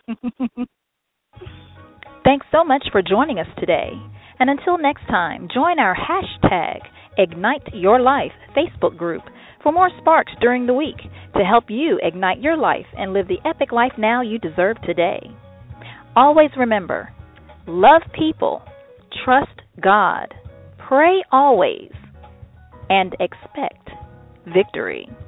[SPEAKER 2] Thanks so much for joining us today. And until next time, join our #IgniteYourLife Facebook group for more sparks during the week to help you ignite your life and live the epic life now you deserve today. Always remember, love people, trust God, pray always, and expect victory.